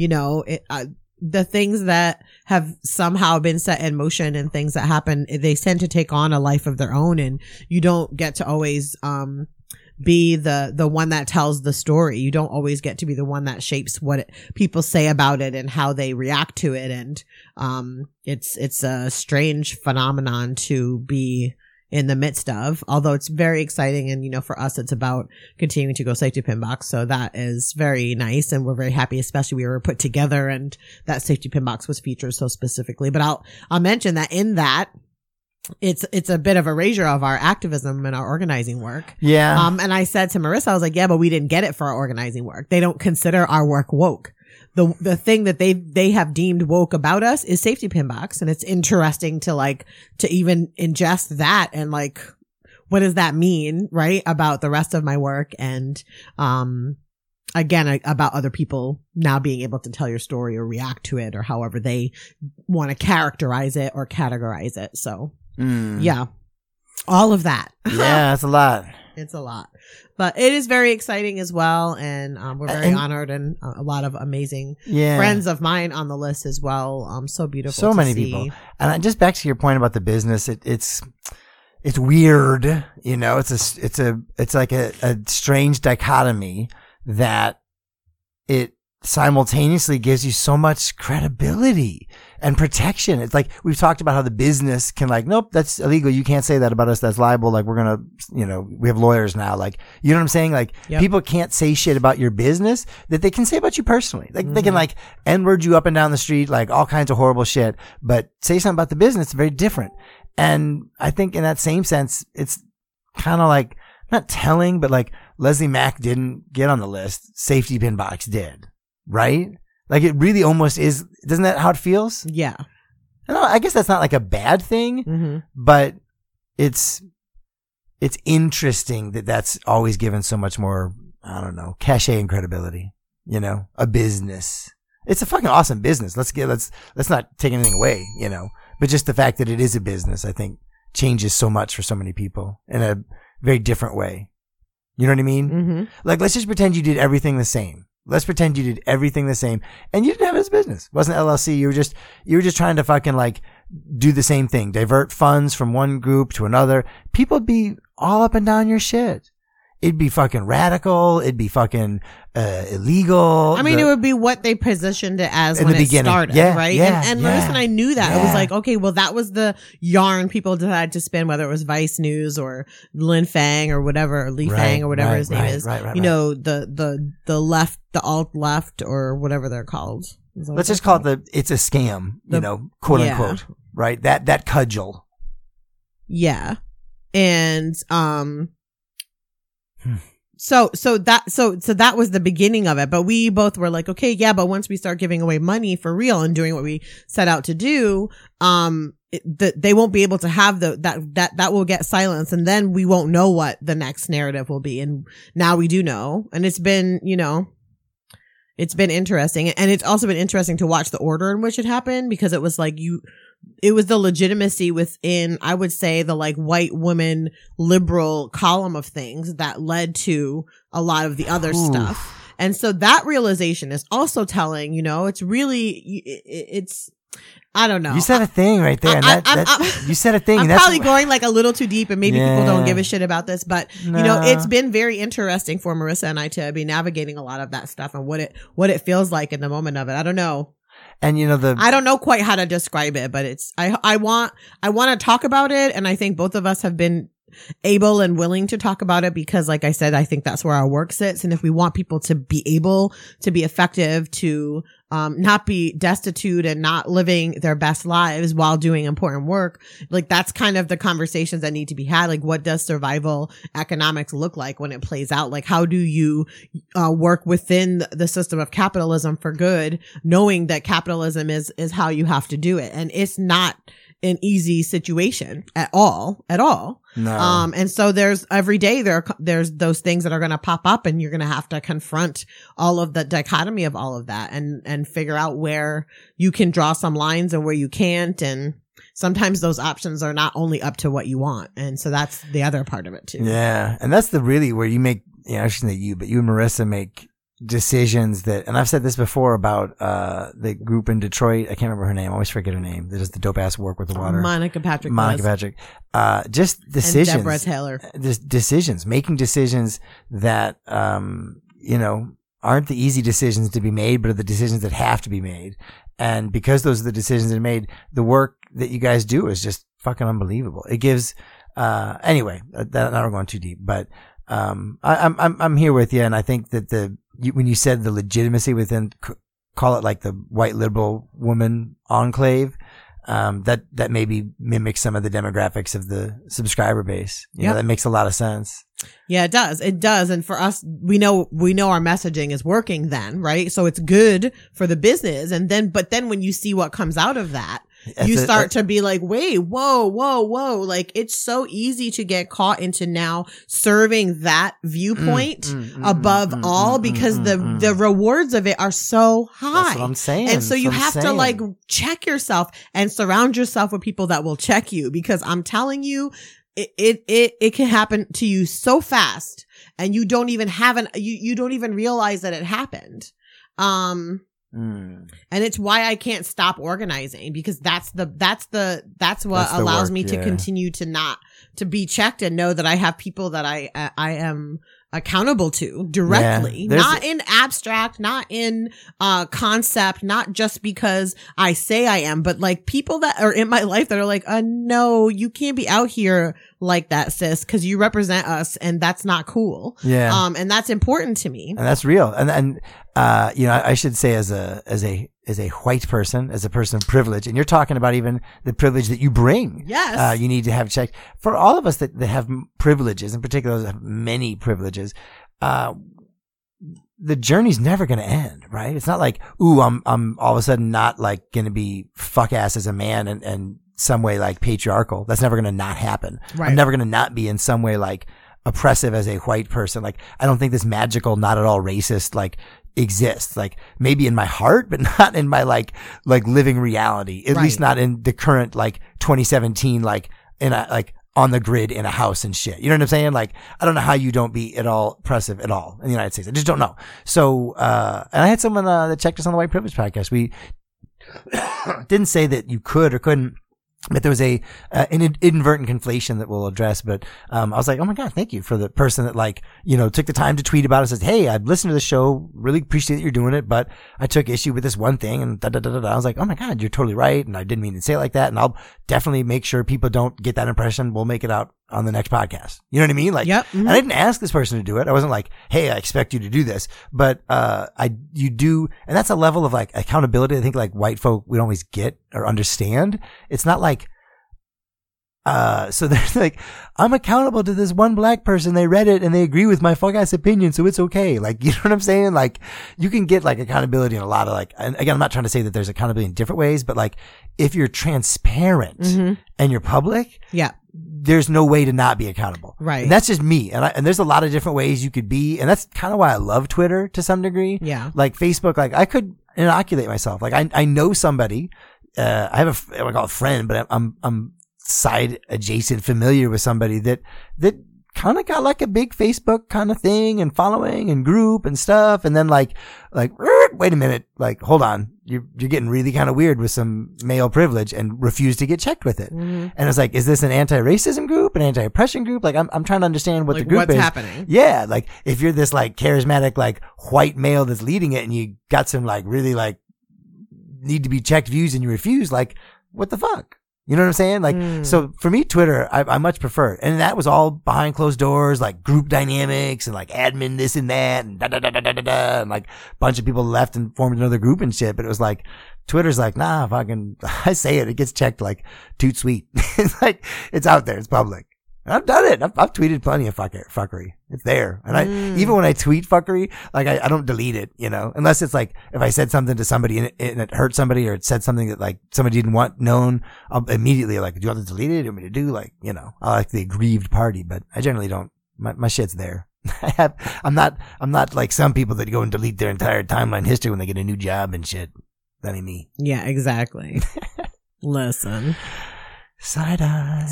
the things that have somehow been set in motion and things that happen, they tend to take on a life of their own, and you don't get to always be the one that tells the story. You don't always get to be the one that shapes what people say about it and how they react to it. And it's a strange phenomenon to be in the midst of, although it's very exciting. And, for us, it's about continuing to go Safety Pin Box. So that is very nice. And we're very happy, especially we were put together and that Safety Pin Box was featured so specifically. But I'll mention that in that, it's a bit of erasure of our activism and our organizing work. Yeah. And I said to Marissa, I was like, yeah, but we didn't get it for our organizing work. They don't consider our work woke. The thing that they have deemed woke about us is Safety Pin Box. And it's interesting to even ingest that and what does that mean, right? About the rest of my work. And, again, about other people now being able to tell your story or react to it or however they want to characterize it or categorize it. So. Yeah, all of that. Yeah, that's a lot. It's a lot, but it is very exciting as well. And we're very honored, and a lot of amazing friends of mine on the list as well. So beautiful. So many people. And just back to your point about the business, it's weird. It's like a strange dichotomy that it simultaneously gives you so much credibility and protection. It's like we've talked about how the business can nope, that's illegal. You can't say that about us. That's liable. We're going to, we have lawyers now. You know what I'm saying? People can't say shit about your business that they can say about you personally. They can N-word you up and down the street, all kinds of horrible shit, but say something about the business. It's very different. And I think in that same sense, it's kind of not telling, but Leslie Mack didn't get on the list. Safety Pin Box did. Right? It really almost is. Isn't that how it feels? Yeah. I guess that's not a bad thing, but it's interesting that that's always given so much more, cachet and credibility. A business. It's a fucking awesome business. Let's not take anything away, but just the fact that it is a business, I think changes so much for so many people in a very different way. You know what I mean? Mm-hmm. Let's just pretend you did everything the same. Let's pretend you did everything the same and you didn't have it as business. It wasn't LLC. You were just trying to fucking do the same thing. Divert funds from one group to another. People would be all up and down your shit. It'd be fucking radical. It'd be fucking, illegal. It would be what they positioned it as in when the it beginning. started, Yeah, right? yeah, and yeah. Marissa and I knew that. Yeah. It was like, okay, well, that was the yarn people decided to spin, whether it was Vice News or Lin Fang or whatever, or Lee Fang or whatever his name is. Right. The left, the alt left or whatever they're called. Let's just call it it's a scam, quote unquote, right? That cudgel. Yeah. And, So that was the beginning of it. But we both were like, okay, yeah, but once we start giving away money for real and doing what we set out to do, they won't be able to have that will get silenced, and then we won't know what the next narrative will be. And now we do know. And it's been, it's been interesting. And it's also been interesting to watch the order in which it happened, because it was it was the legitimacy within, I would say, the white woman liberal column of things that led to a lot of the other stuff. And so that realization is also telling, it's really, I don't know. You said a thing right there. And you said a thing. I'm and probably going like a little too deep, and maybe people don't give a shit about this, but you know, it's been very interesting for Marissa and I to be navigating a lot of that stuff and what it feels like in the moment of it. I don't know. And you know, I don't know quite how to describe it, but I want to talk about it. And I think both of us have been able and willing to talk about it because, like I said, I think that's where our work sits. And if we want people to be able to be effective, to not be destitute and not living their best lives while doing important work, like that's kind of the conversations that need to be had. Like, what does survival economics look like when it plays out? Like, how do you work within the system of capitalism for good, knowing that capitalism is how you have to do it, and it's not an easy situation at all. No. And so there's every day there's those things that are going to pop up, and you're going to have to confront all of the dichotomy of all of that and figure out where you can draw some lines and where you can't. And sometimes those options are not only up to what you want. And so that's the other part of it too. Yeah. And that's where you make, I shouldn't say you, but you and Marissa make decisions that, and I've said this before about the group in Detroit. I can't remember her name. I always forget her name. That does the dope ass work with the water. Monica Patrick. Just decisions. And Deborah Taylor. Making decisions that aren't the easy decisions to be made, but are the decisions that have to be made. And because those are the decisions that are made, the work that you guys do is just fucking unbelievable. It gives anyway. Now we're going too deep, but I'm here with you, and I think that when you said the legitimacy within, call it like the white liberal woman enclave, that maybe mimics some of the demographics of the subscriber base. You know, that makes a lot of sense. Yeah, it does. It does. And for us, we know our messaging is working then, right? So it's good for the business. But then when you see what comes out of that, you start to be like, wait, whoa. Like, it's so easy to get caught into now serving that viewpoint above all because the rewards of it are so high. That's what I'm saying. And so you have to like check yourself and surround yourself with people that will check you, because I'm telling you, it can happen to you so fast, and you don't even you don't even realize that it happened. And it's why I can't stop organizing, because that's what allows me to continue to be checked and know that I have people that I am accountable to directly, not in abstract, not in concept, not just because I say I am, but like people that are in my life that are like, no, you can't be out here like that, sis, because you represent us, and that's not cool. Yeah. And that's important to me, and that's real. And I should say as a white person, as a person of privilege, and you're talking about even the privilege that you bring. Yes. You need to have checked. For all of us that have privileges, in particular those that have many privileges, the journey's never going to end, right? It's not like, I'm all of a sudden not like going to be fuck ass as a man and some way like patriarchal. That's never going to not happen. Right. I'm never going to not be in some way like oppressive as a white person. Like, I don't think this magical, not at all racist, like, exists, like maybe in my heart, but not in my like living reality, at least not in the current like 2017, like in a like on the grid in a house and shit. You know what I'm saying? Like, I don't know how you don't be at all oppressive at all in the United States. I just don't know. So, and I had someone that checked us on the White Privilege podcast. We didn't say that you could or couldn't, but there was an inadvertent conflation that we'll address. But I was like, oh my God, thank you for the person that like, took the time to tweet about it. Says, hey, I've listened to the show, really appreciate that you're doing it, but I took issue with this one thing and da da da da. I was like, oh my God, you're totally right, and I didn't mean to say it like that, and I'll definitely make sure people don't get that impression. We'll make it out on the next podcast. You know what I mean? Like, yep. And I didn't ask this person to do it. I wasn't like, hey, I expect you to do this, but you do, and that's a level of like accountability I think like white folk we don't always get or understand. It's not like, so they're like, I'm accountable to this one black person. They read it and they agree with my fuck ass opinion, so it's okay. Like, you know what I'm saying? Like, you can get like accountability in a lot of like, and again, I'm not trying to say that there's accountability in different ways, but like, if you're transparent and you're public, there's no way to not be accountable. Right. And that's just me. And there's a lot of different ways you could be. And that's kind of why I love Twitter to some degree. Yeah. Like Facebook, like I could inoculate myself. Like I know somebody, I have I would call it a friend, but I'm side adjacent familiar with somebody that kind of got like a big Facebook kind of thing and following and group and stuff. And then like, wait a minute, like, hold on. You're getting really kind of weird with some male privilege and refuse to get checked with it. Mm-hmm. And it's like, is this an anti-racism group, an anti-oppression group? Like, I'm trying to understand what like the group what's is. happening. Yeah. Like, if you're this like charismatic, like white male that's leading it and you got some like really like need to be checked views and you refuse, like, what the fuck? You know what I'm saying? Like, so for me, Twitter, I much prefer. And that was all behind closed doors, like group dynamics and like admin this and that and and like a bunch of people left and formed another group and shit. But it was like, Twitter's like, nah, I say it gets checked like toot sweet. It's like, it's out there. It's public. And I've done it. I've tweeted plenty of fuckery. It's there. And even when I tweet fuckery, like I don't delete it, you know, unless it's like, if I said something to somebody and it hurt somebody or it said something that like somebody didn't want known, I'll immediately like, do you want to delete it? Do you want me to do like, you know, I like the aggrieved party, but I generally don't. My shit's there. I'm not like some people that go and delete their entire timeline history when they get a new job and shit. That ain't me. Yeah, exactly. Listen. Side eye.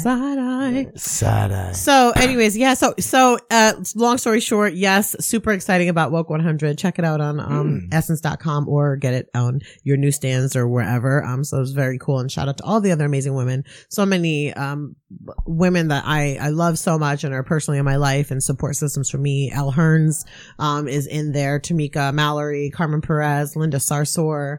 So anyways, yeah, so long story short, yes, super exciting about Woke 100. Check it out on essence.com or get it on your newsstands or wherever. So it was very cool, and shout out to all the other amazing women. So many women that I love so much and are personally in my life and support systems for me. Elle Hearns is in there, Tamika Mallory, Carmen Perez, Linda Sarsour,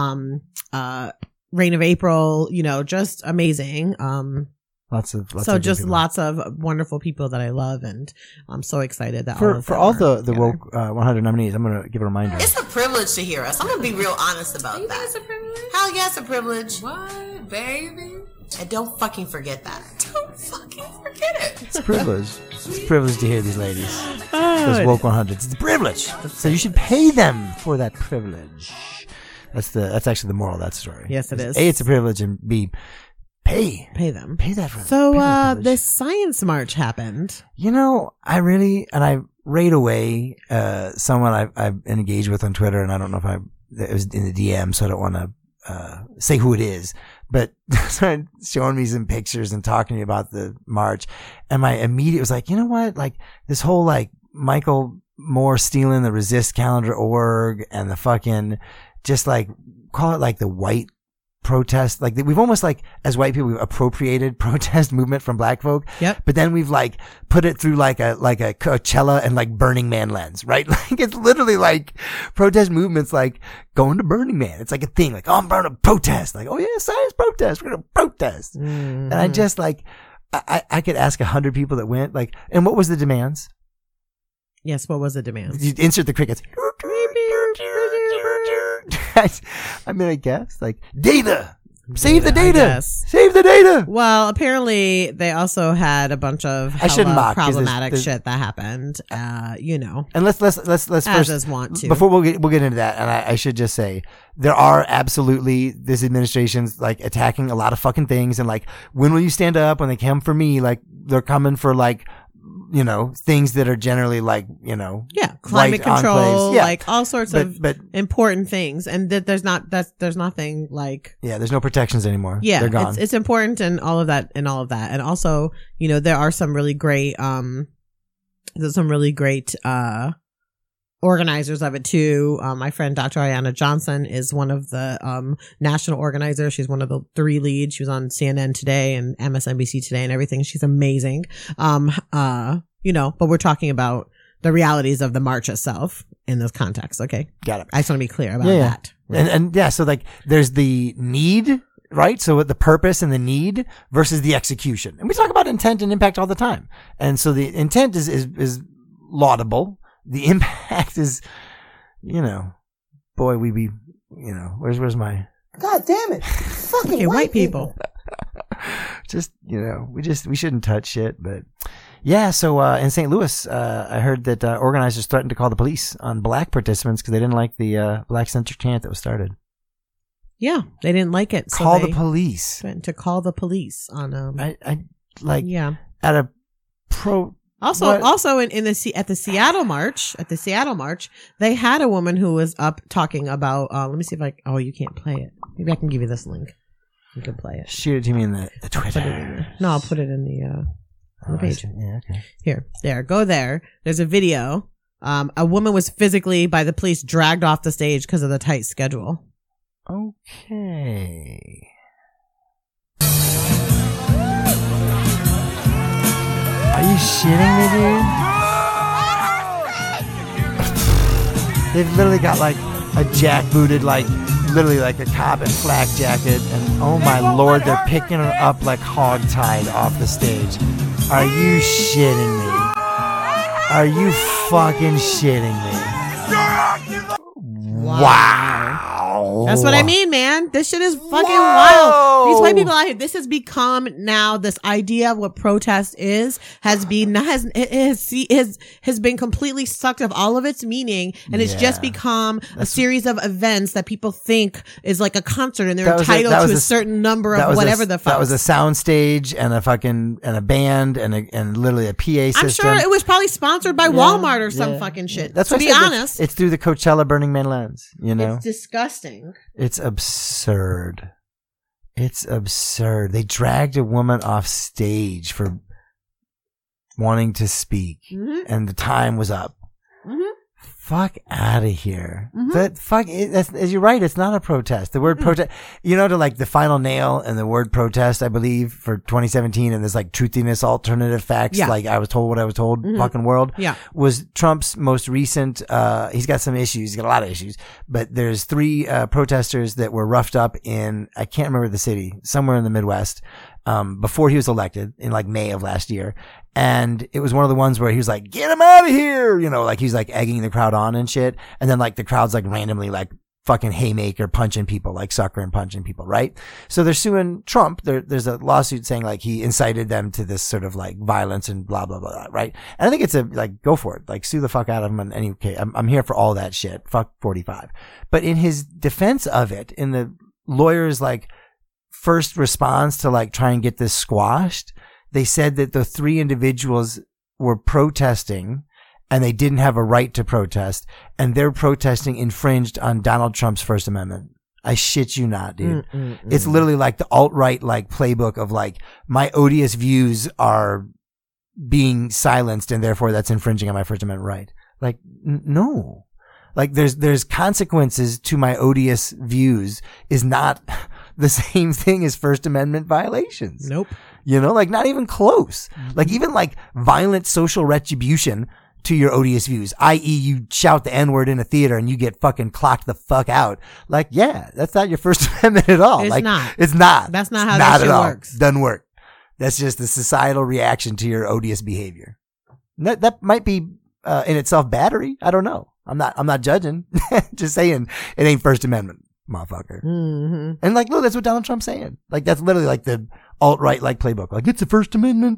Reign of April, you know, just amazing. Lots of wonderful people that I love, and I'm so excited that for all the Woke 100 nominees. I'm gonna give a reminder. It's a privilege to hear us. I'm gonna be real honest about that. Think it's a privilege? Hell yeah, it's a privilege. What, baby? And don't fucking forget that. Don't fucking forget it. It's a privilege. It's a privilege to hear these ladies. Those Woke 100s. It's a privilege. So you should pay them for that privilege. That's actually the moral of that story. Yes, it is. A, it's a privilege, and B, pay them. Pay that for them. So, this science march happened. You know, I rate away, someone I've engaged with on Twitter, and I don't know if it was in the DM, so I don't want to, say who it is, but started showing me some pictures and talking to me about the march. And my immediate was like, you know what? Like, this whole, like, Michael Moore stealing the resist calendar.org and the fucking, just like, call it like the white protest. Like we've almost like, as white people, we've appropriated protest movement from black folk. Yep. But then we've like put it through like a Coachella and like Burning Man lens, right? Like it's literally like protest movements, like going to Burning Man. It's like a thing. Like, oh, I'm going to protest. Like, oh yeah, science protest. We're going to protest. Mm-hmm. And I just like, I could ask 100 people that went like, and what was the demands? Yes. What was the demands? You insert the crickets. I mean, I guess like data. Save the data. Save the data. Well, apparently they also had a bunch of problematic shit that happened. You know. And let's first want to. Before we'll get into that, and I should just say there are absolutely this administration's like attacking a lot of fucking things, and like when will you stand up when they come for me? Like they're coming for like, you know, things that are generally like, you know, climate control, yeah. like all sorts of important things, and that there's nothing like, there's no protections anymore. Yeah, they're gone. It's important and all of that, and also, you know, there are some really great, organizers of it too. My friend Dr. Ayanna Johnson is one of the national organizers. She's one of the 3 leads. She was on CNN Today and MSNBC Today and everything. She's amazing. You know, but we're talking about the realities of the march itself in this context. Okay, got it. I just want to be clear about that. Right. And so like there's the need, right? So with the purpose and the need versus the execution, and we talk about intent and impact all the time. And so the intent is laudable. The impact is, you know, boy, we be, you know, where's my... God damn it. Fucking okay, white people. Just, you know, we shouldn't touch shit, but yeah. So, in St. Louis, I heard that, organizers threatened to call the police on black participants because they didn't like the, black centric chant that was started. Yeah, they didn't like it. So the police. To call the police on, I like, at a Also, at the Seattle March, they had a woman who was up talking about, let me see if you can't play it. Maybe I can give you this link. You can play it. Shoot it to me in the Twitter. I'll put it in the page. Yeah, okay. Go there. There's a video. A woman was physically by the police dragged off the stage because of the tight schedule. Okay. Are you shitting me, dude? They've literally got like a jackbooted, like literally like a cop in flak jacket, and oh my lord, they're picking her up like hogtied off the stage. Are you shitting me? Are you fucking shitting me? Wow. That's what I mean, man. This shit is fucking wild. These white people out here, this has become now, this idea of what protest has been completely sucked of all of its meaning, and it's just become a series of events that people think is like a concert, and they're entitled to a certain number of whatever the fuck. That was a sound stage and a fucking, and a band and literally a PA system. I'm sure it was probably sponsored by Walmart or some fucking shit. That's to be honest. It's through the Coachella Burning Man lens, you know? It's disgusting. It's absurd. It's absurd. They dragged a woman off stage for wanting to speak, and the time was up. Fuck out of here. You're right. It's not a protest. The word protest, to like the final nail and the word protest, I believe, for 2017, and this like truthiness, alternative facts, like I was told what I was told, fucking world, was Trump's most recent, he's got some issues. He's got a lot of issues, but there's 3 protesters that were roughed up in, I can't remember the city, somewhere in the Midwest, before he was elected in like May of last year. And it was one of the ones where he was like, get him out of here. Like he's like egging the crowd on and shit. And then like the crowd's like randomly like fucking haymaker punching people, like sucker and punching people, right? So they're suing Trump. There's a lawsuit saying like he incited them to this sort of like violence and blah, blah, blah, right? And I think it's go for it. Like sue the fuck out of him in any case. I'm here for all that shit. Fuck 45. But in his defense of it, in the lawyer's like first response to like try and get this squashed, they said that the 3 individuals were protesting and they didn't have a right to protest, and their protesting infringed on Donald Trump's First Amendment. I shit you not, dude. It's literally like the alt-right like playbook of like, my odious views are being silenced and therefore that's infringing on my First Amendment right. Like, no. Like there's consequences to my odious views is not the same thing as First Amendment violations. Nope. Like not even close. Like even like violent social retribution to your odious views, i.e. you shout the N-word in a theater and you get fucking clocked the fuck out. Like, yeah, that's not your First Amendment at all. It's like, not. It's not. That's not how that shit works. Doesn't work. That's just the societal reaction to your odious behavior. That might be, in itself battery. I don't know. I'm not judging. Just saying it ain't First Amendment, motherfucker. And like, look, that's what Donald Trump's saying. Like, that's literally like the alt-right like playbook. Like, it's the First Amendment.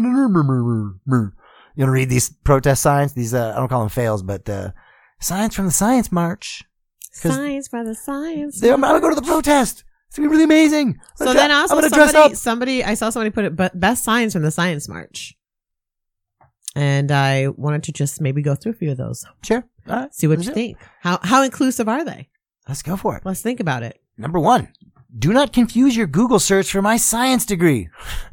You want to read these protest signs? These, I don't call them fails, but, signs from the Science March. Signs for the Science I'm going to go to the protest. It's going to be really amazing. So then also I saw somebody put it, best signs from the Science March. And I wanted to just maybe go through a few of those. Sure. All right. See what you think. How inclusive are they? Let's go for it. Let's think about it. Number 1, do not confuse your Google search for my science degree.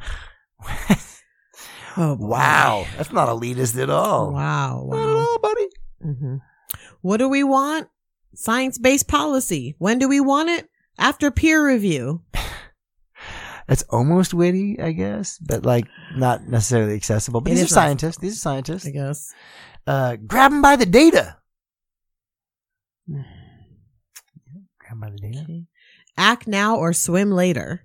Oh, wow. That's not elitist at all. Wow. Not at all, buddy. What do we want? Science-based policy. When do we want it? After peer review. It's almost witty, I guess, but like not necessarily accessible. But these are scientists. These are scientists. I guess. Grab them by the data. Grab them by the data. Okay. Act now or swim later.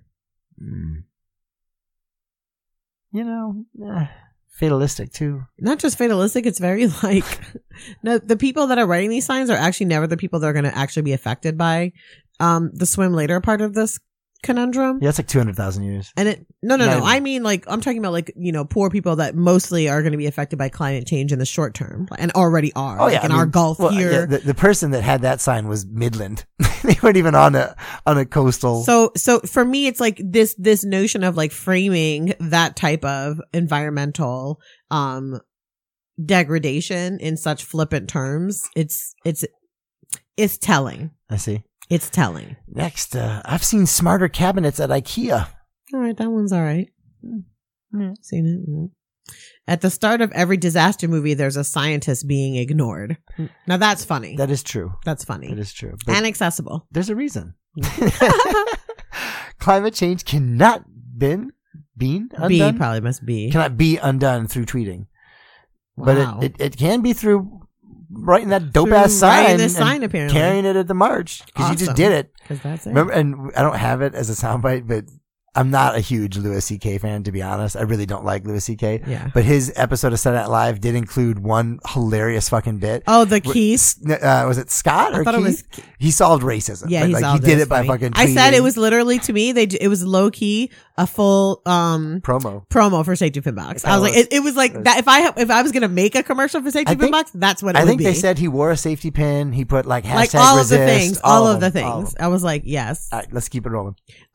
Fatalistic too. Not just fatalistic, it's very like, no, the people that are writing these signs are actually never the people that are going to actually be affected by the swim later part of this conundrum. Yeah, it's like 200,000 years. And no. I mean, like, I'm talking about like, poor people that mostly are going to be affected by climate change in the short term and already are. Oh, yeah. Like our Gulf here. Yeah, the person that had that sign was Midland. They weren't even on a coastal. So for me, it's like this notion of like framing that type of environmental, degradation in such flippant terms. It's telling. I see. It's telling. Next, I've seen smarter cabinets at IKEA. All right, that one's all right. Seen it. At the start of every disaster movie, there's a scientist being ignored. Now that's funny. That is true. That's funny. That is true. But And accessible. there's a reason. Climate change cannot be undone. B probably must be. Cannot be undone through tweeting. Wow. But it can be through writing that dope ass Through writing sign, this and sign, apparently. carrying it at the march because you just Awesome. did it. Because that's it. Remember, and I don't have it as a soundbite, but I'm not a huge Louis C.K. fan, to be honest. I really don't like Louis C.K. Yeah. But his episode of Saturday Night Live did include one hilarious fucking bit. Oh, the Keith. Was it Scott or I thought it Keith? was- He solved racism. Yeah, But, he like, solved he did It's it by funny. fucking I said tweeting. it was literally, to me, it was low key a full promo for Safety Pin Box. It I was like, was. it was like that. If I was gonna make a commercial for Safety I Pin think- Box, that's what it I would think be. they said he wore a safety pin. He put like hashtag like all resist, of the things, all of the them, all of things. them. I was like, yes. All right, let's keep it rolling.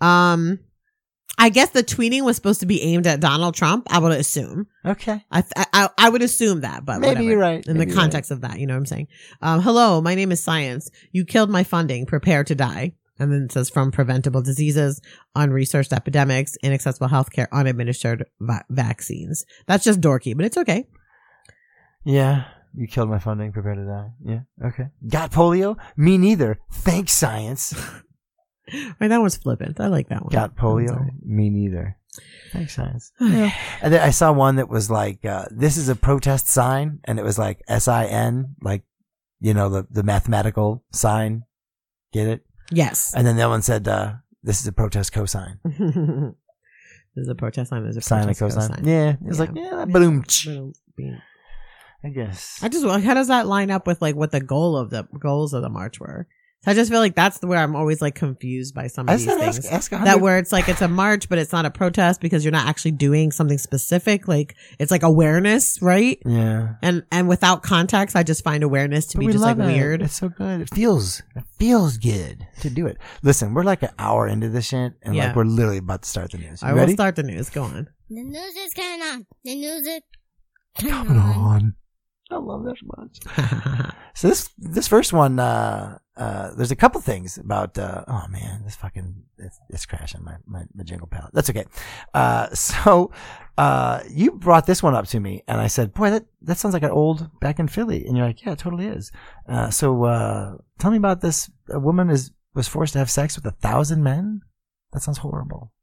I guess the tweeting was supposed to be aimed at Donald Trump. I would assume. Okay. I would assume that, but Maybe whatever. you're right. In Maybe the you're context of that, you know what I'm saying? Hello, my name is Science. You killed my funding. Prepare to die. And then it says from preventable diseases, unresearched epidemics, inaccessible healthcare, unadministered vaccines. That's just dorky, but it's okay. Yeah. You killed my funding. Prepare to die. Yeah. Okay. Got polio? Me neither. Thanks, science. Right, that was flippant. I like that one. Got polio? Sorry. Me neither. Thanks, science. Yeah. And then I saw one that was like, this is a protest sign. And it was like SIN, like, you know, the mathematical sign. Get it? Yes. And then the other one said, this is a protest cosign. There's a protest sign. There's a Sign and protest cosign. cosign. Yeah. It was like, yeah, boom. Boom, boom. I guess. I just, how does that line up with like what the goals of the march were? So I just feel like that's where I'm always like confused by some of these things. Ask That where it's like it's a march, but it's not a protest because you're not actually doing something specific. Like it's like awareness, right? Yeah. And without context, I just find awareness to But be we just like love it. weird. It's so good. It feels good to do it. Listen, we're like an hour into this shit, and Yeah. like we're literally about to start the news. You I will ready? start the news. Go on. The news is coming on. The news is Coming on. I love that so much. So this first one, there's a couple things about, oh man, this fucking, it's crashing my jingle palette. That's okay. So you brought this one up to me and I said, boy, that sounds like an old back in Philly. And you're like, yeah, it totally is. So tell me about this. A woman was forced to have sex with 1,000 men. That sounds horrible.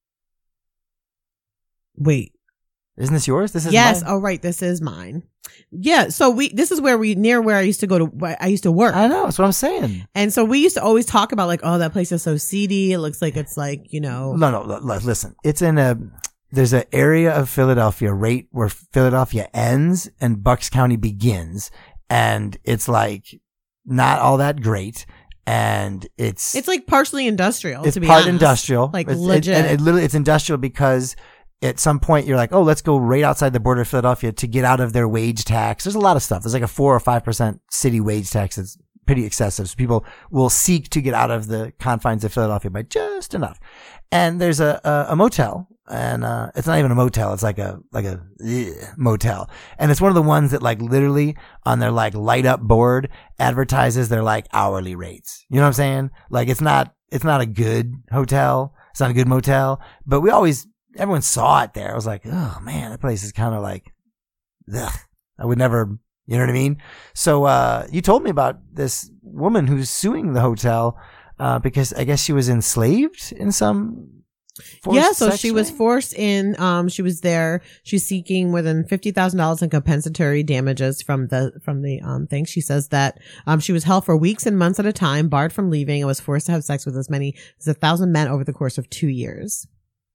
Wait. Isn't this yours? This is Yes. mine? Oh, right. This is mine. Yeah. So this is where I used to go to, I used to work. I know. That's what I'm saying. And so we used to always talk about like, oh, that place is so seedy. It looks like it's like, you know. No, listen. It's there's an area of Philadelphia right where Philadelphia ends and Bucks County begins. And it's like not all that great. And it's like partially industrial, it's to be part honest. industrial. Like It's- legit. and it literally, it's industrial because at some point you're like, oh, let's go right outside the border of Philadelphia to get out of their wage tax. There's a lot of stuff. There's like a 4 or 5% city wage tax that's pretty excessive. So people will seek to get out of the confines of Philadelphia by just enough. And there's a motel, and it's not even a motel. It's like a motel, and it's one of the ones that like literally on their like light up board advertises their like hourly rates. You know what I'm saying? Like it's not a good hotel. It's not a good motel, but everyone saw it there. I was like, oh man, that place is kind of like, ugh. I would never, you know what I mean? So, you told me about this woman who's suing the hotel, because I guess she was enslaved in some Yeah, so sex she was ring? forced in. She was there. She's seeking more than $50,000 in compensatory damages from the thing. She says that she was held for weeks and months at a time, barred from leaving, and was forced to have sex with as many as 1,000 men over the course of 2 years.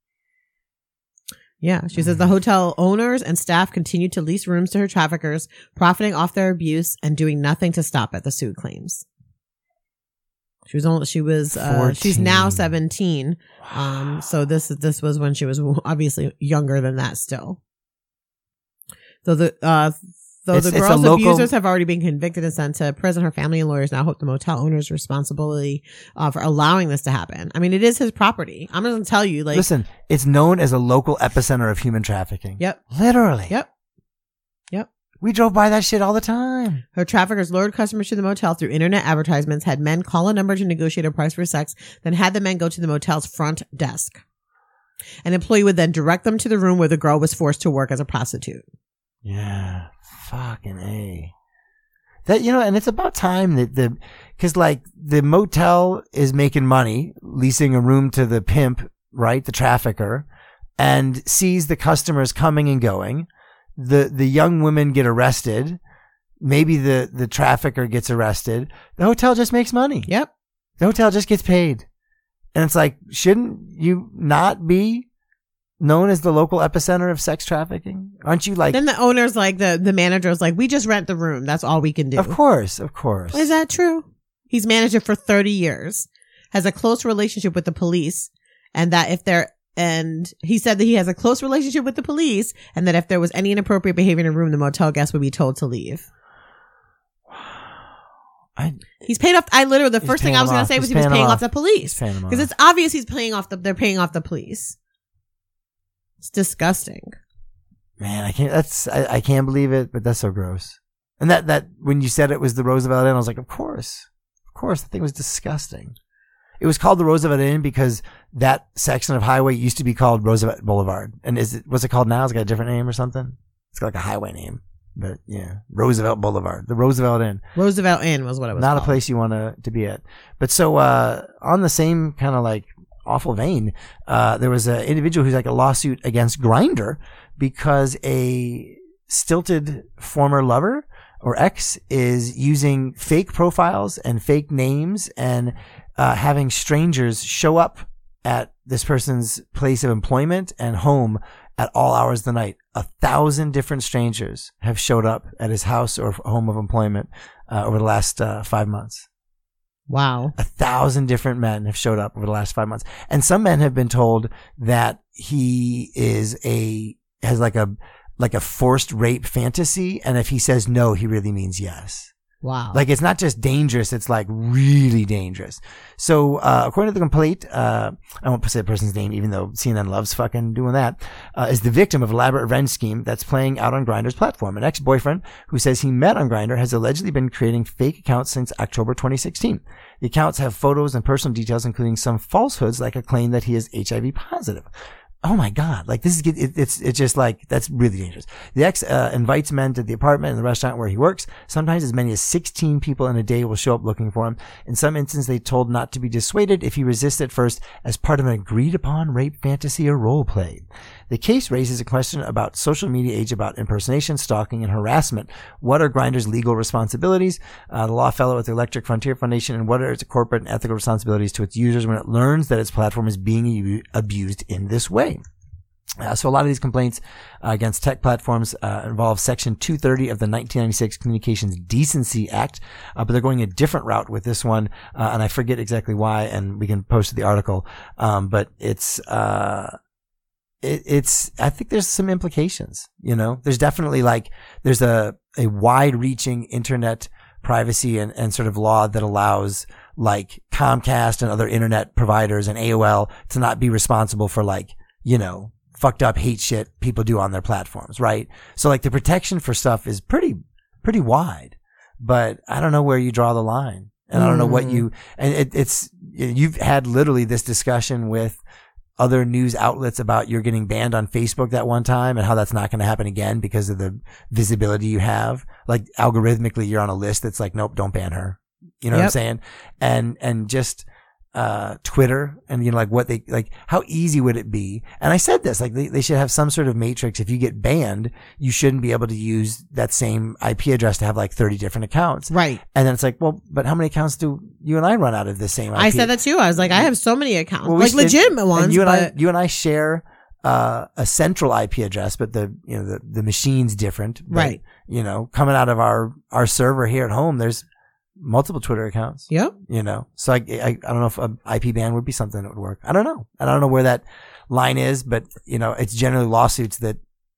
Yeah, she says the hotel owners and staff continued to lease rooms to her traffickers, profiting off their abuse and doing nothing to stop it. The suit claims. She's now 17. So this was when she was obviously younger than that still. So the girl's abusers have already been convicted and sent to prison. Her family and lawyers now hope the motel owner's responsibility for allowing this to happen. I mean, it is his property. I'm going to tell you, like, listen, it's known as a local epicenter of human trafficking. Yep. Literally. Yep. We drove by that shit all the time. Her traffickers lured customers to the motel through internet advertisements, had men call a number to negotiate a price for sex, then had the men go to the motel's front desk. An employee would then direct them to the room where the girl was forced to work as a prostitute. Yeah. Fucking A. That, and it's about time that cause like the motel is making money, leasing a room to the pimp, right? The trafficker, and sees the customers coming and going. The young women get arrested. Maybe the trafficker gets arrested. The hotel just makes money. Yep. The hotel just gets paid. And it's like, shouldn't you not be known as the local epicenter of sex trafficking? Aren't you like... Then the owner's like, the manager's like, we just rent the room. That's all we can do. Of course. Is that true? He's managed it for 30 years, has a close relationship with the police, and he said that he has a close relationship with the police, and that if there was any inappropriate behavior in a room, the motel guest would be told to leave. He's paid off. The first thing I was going to say was he was paying off the police, because it's obvious they're paying off the police. It's disgusting. Man, I can't believe it, but that's so gross. And that when you said it was the Roosevelt Inn, I was like, of course, the thing was disgusting. It was called the Roosevelt Inn because that section of highway used to be called Roosevelt Boulevard. And what's it called now? It's got a different name or something? It's got like a highway name. But yeah, Roosevelt Boulevard, the Roosevelt Inn. Roosevelt Inn was what it was Not called. A place you want to be at. But so, on the same kind of like awful vein, there was an individual who's like a lawsuit against Grindr because a stilted former lover or ex is using fake profiles and fake names and having strangers show up at this person's place of employment and home at all hours of the night. 1,000 different strangers have showed up at his house or home of employment over the last 5 months. Wow. 1,000 different men have showed up over the last 5 months. And some men have been told that he has like a forced rape fantasy. And if he says no, he really means yes. Wow. Like, it's not just dangerous, it's like really dangerous. So, according to the complaint, I won't say the person's name, even though CNN loves fucking doing that, is the victim of an elaborate revenge scheme that's playing out on Grindr's platform. An ex-boyfriend who says he met on Grindr has allegedly been creating fake accounts since October 2016. The accounts have photos and personal details, including some falsehoods like a claim that he is HIV positive. Oh my God. Like, this is, it's just like, that's really dangerous. The ex, invites men to the apartment and the restaurant where he works. Sometimes as many as 16 people in a day will show up looking for him. In some instances, they told not to be dissuaded if he resists at first as part of an agreed upon rape fantasy or role play. The case raises a question about social media age, about impersonation, stalking, and harassment. What are Grindr's legal responsibilities? The law fellow at the Electric Frontier Foundation, and what are its corporate and ethical responsibilities to its users when it learns that its platform is being abused in this way? So a lot of these complaints against tech platforms involve Section 230 of the 1996 Communications Decency Act, but they're going a different route with this one, and I forget exactly why, and we can post the article. But it's I think there's some implications. There's definitely there's a wide-reaching internet privacy and sort of law that allows like Comcast and other internet providers and AOL to not be responsible for fucked up hate shit people do on their platforms, right? So like the protection for stuff is pretty wide, but I don't know where you draw the line, and I don't know what you've had literally this discussion with other news outlets about you're getting banned on Facebook that one time and how that's not going to happen again because of the visibility you have. Like algorithmically, you're on a list that's like, nope, don't ban her. You know what I'm saying? And just, Twitter and, what how easy would it be? And I said this, they should have some sort of matrix. If you get banned, you shouldn't be able to use that same IP address to have 30 different accounts. Right. And then it's like, well, but how many accounts do you and I run out of the same IP? I said that too. I was like, I have so many accounts, legitimate ones. And you and I share, a central IP address, but the machine's different. But, right. Coming out of our server here at home, there's multiple Twitter accounts. Yep. So I don't know if an IP ban would be something that would work. I don't know. And I don't know where that line is, but it's generally lawsuits that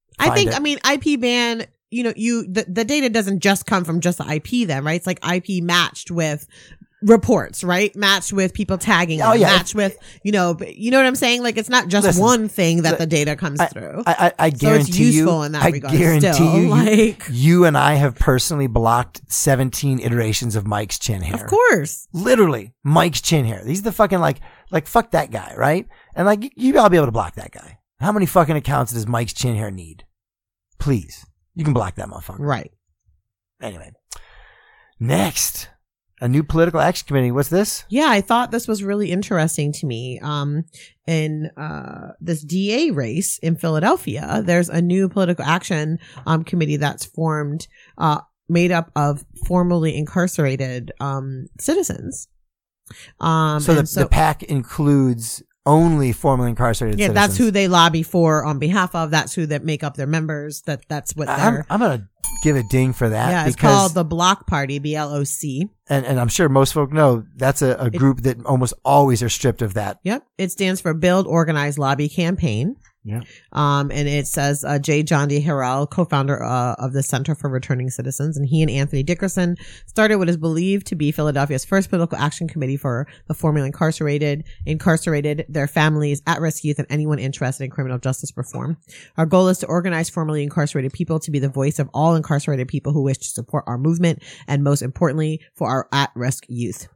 IP ban, the data doesn't just come from just the IP then, right? It's like IP matched with reports, right? Matched with people tagging them, matched with, you know what I'm saying? Like, it's not just one thing that the data comes through. I guarantee so it's useful in that regard. I guarantee still, you and I have personally blocked 17 iterations of Mike's chin hair. Of course. Literally, Mike's chin hair. These are the fucking like fuck that guy, right? And you gotta be able to block that guy. How many fucking accounts does Mike's chin hair need? Please. You can block that motherfucker. Right. Anyway. Next. A new political action committee. What's this? Yeah, I thought this was really interesting to me. In this DA race in Philadelphia, there's a new political action committee that's formed, made up of formerly incarcerated citizens. So the PAC includes only formerly incarcerated citizens. That's who they lobby for on behalf of. That's who that make up their members. That's what they're. I'm gonna give a ding for that. Yeah, it's called the Bloc Party, BLOC. And I'm sure most folk know that's a group that almost always are stripped of that. Yep. It stands for Build, Organize, Lobby, Campaign. Yeah. And it says, J. John D. Harrell, co-founder of the Center for Returning Citizens, and he and Anthony Dickerson started what is believed to be Philadelphia's first political action committee for the formerly incarcerated, their families, at-risk youth, and anyone interested in criminal justice reform. Our goal is to organize formerly incarcerated people to be the voice of all incarcerated people who wish to support our movement, and most importantly, for our at-risk youth.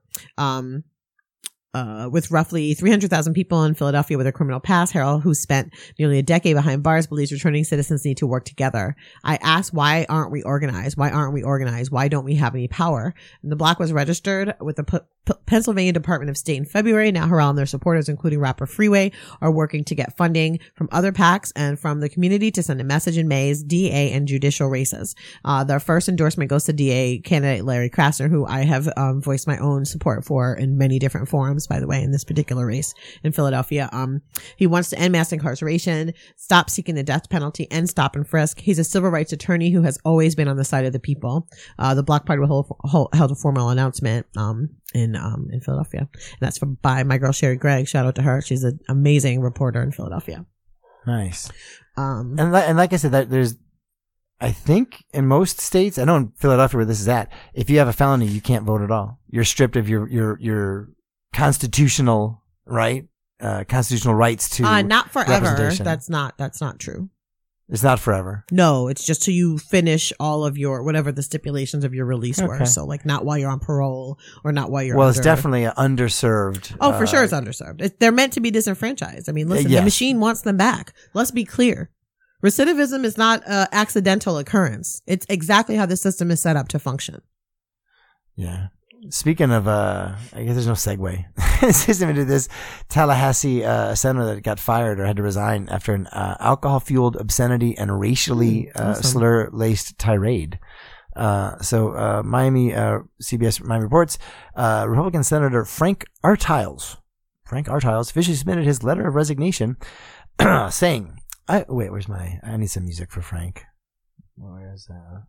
With roughly 300,000 people in Philadelphia with a criminal past, Harrell, who spent nearly a decade behind bars, believes returning citizens need to work together. I asked, why aren't we organized? Why aren't we organized? Why don't we have any power? And the block was registered with the Pennsylvania Department of State in February. Now Harrell and their supporters, including rapper Freeway, are working to get funding from other PACs and from the community to send a message in May's DA and judicial races. Their first endorsement goes to DA candidate Larry Krasner, who I have voiced my own support for in many different forums, by the way, in this particular race in Philadelphia. He wants to end mass incarceration, stop seeking the death penalty, and stop and frisk. He's a civil rights attorney who has always been on the side of the people. The Bloc Party held a formal announcement in Philadelphia. And that's by my girl Sherry Gregg. Shout out to her. She's an amazing reporter in Philadelphia. Nice. And like I said, there's, I think in most states, I know in Philadelphia where this is at, if you have a felony, you can't vote at all. You're stripped of your constitutional right, constitutional rights to not forever. representation. That's not true. It's not forever. No, it's just till you finish all of your, whatever the stipulations of your release were. So like not while you're on parole or not while you're it's definitely underserved. Oh, for sure it's underserved. They're meant to be disenfranchised. I mean, listen, the machine wants them back. Let's be clear. Recidivism is not an accidental occurrence. It's exactly how the system is set up to function. Yeah. Speaking of, I guess there's no segue. This Tallahassee senator that got fired or had to resign after an alcohol-fueled obscenity and racially slur-laced tirade. Miami, CBS Miami reports, Republican Senator Frank Artiles officially submitted his letter of resignation, saying, I need some music for Frank. Where's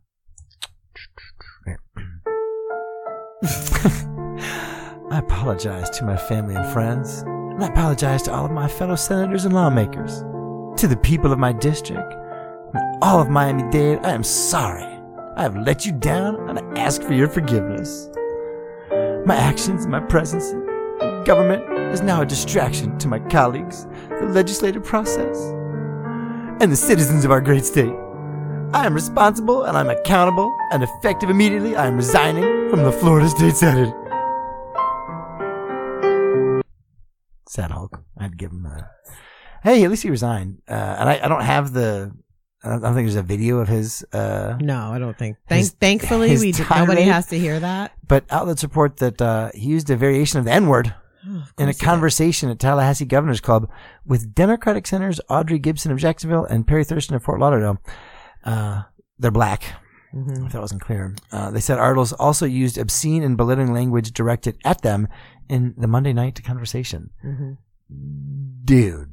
I apologize to my family and friends, and I apologize to all of my fellow senators and lawmakers. To the people of my district, and all of Miami-Dade, I am sorry. I have let you down, and I ask for your forgiveness. My actions and my presence in government is now a distraction to my colleagues, the legislative process, and the citizens of our great state. I am responsible and I'm accountable, and effective immediately, I am resigning from the Florida State Senate. Sad Hulk. I'd give him hey, at least he resigned. And I don't have I don't think there's a video of his, no, I don't think. Thankfully, nobody has to hear that. But outlets report that, he used a variation of the N-word in a conversation at Tallahassee Governor's Club with Democratic Senators Audrey Gibson of Jacksonville and Perry Thurston of Fort Lauderdale. They're black. Mm-hmm. If that wasn't clear. They said Artiles also used obscene and belittling language directed at them in the Monday night conversation. Mm-hmm. Dude.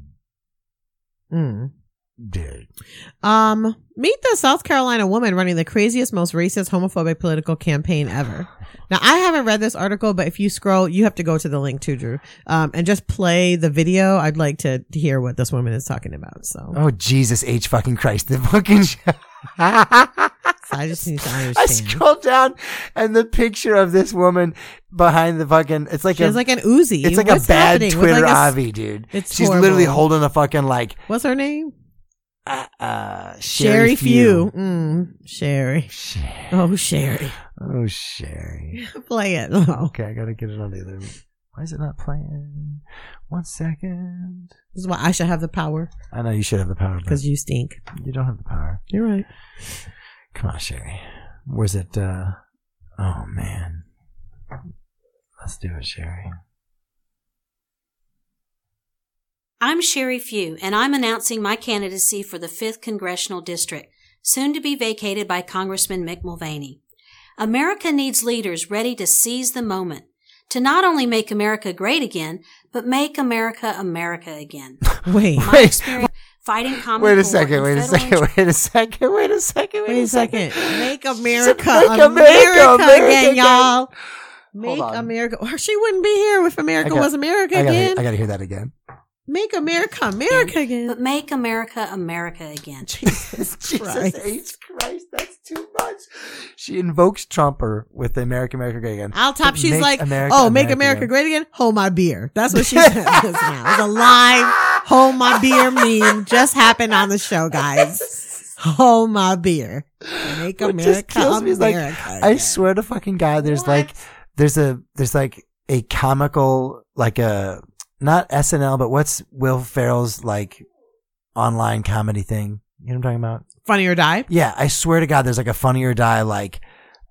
Meet the South Carolina woman running the craziest, most racist, homophobic political campaign ever. Now, I haven't read this article, but if you scroll, you have to go to the link too, Drew, and just play the video. I'd like to hear what this woman is talking about. So, oh Jesus H fucking Christ, the fucking. So I just need to understand. I scrolled down, and the picture of this woman behind the fucking, it's like she has like an Uzi. It's like a bad Twitter Avi, dude. She's horrible. Literally holding a fucking like. What's her name? Sherry Few. Sherry. Oh, Sherry. Oh, Sherry. Play it. Oh. Okay, I gotta get it on the other. Why is it not playing? 1 second. This is why I should have the power. I know you should have the power. Because you stink. You don't have the power. You're right. Come on, Sherry. Where's it? Oh, man. Let's do it, Sherry. I'm Sherry Few, and I'm announcing my candidacy for the 5th Congressional District, soon to be vacated by Congressman Mick Mulvaney. America needs leaders ready to seize the moment, to not only make America great again, but make America America again. Wait. My experience fighting common Wait a core second, and wait a federal second, wait a second, wait a second, Wait a second. Make America Make America America again, again. y'all. Make on. America. Or she wouldn't be here if America was America again. I gotta hear that again. Make America America again. But make America America again. Jesus H. Christ, that's too much. She invokes Trumper with the America Great Again. I'll top. But She's make like, America make America great again. Hold my beer. That's what she said just now. It's a live hold my beer meme just happened on the show, guys. Hold my beer. Make What America just kills me is like, America I again. swear to fucking God, there's like a comical, like a, not SNL, but what's Will Ferrell's like online comedy thing? You know what I'm talking about? Funny or Die Yeah, I swear to God, there's like a Funny or Die, like,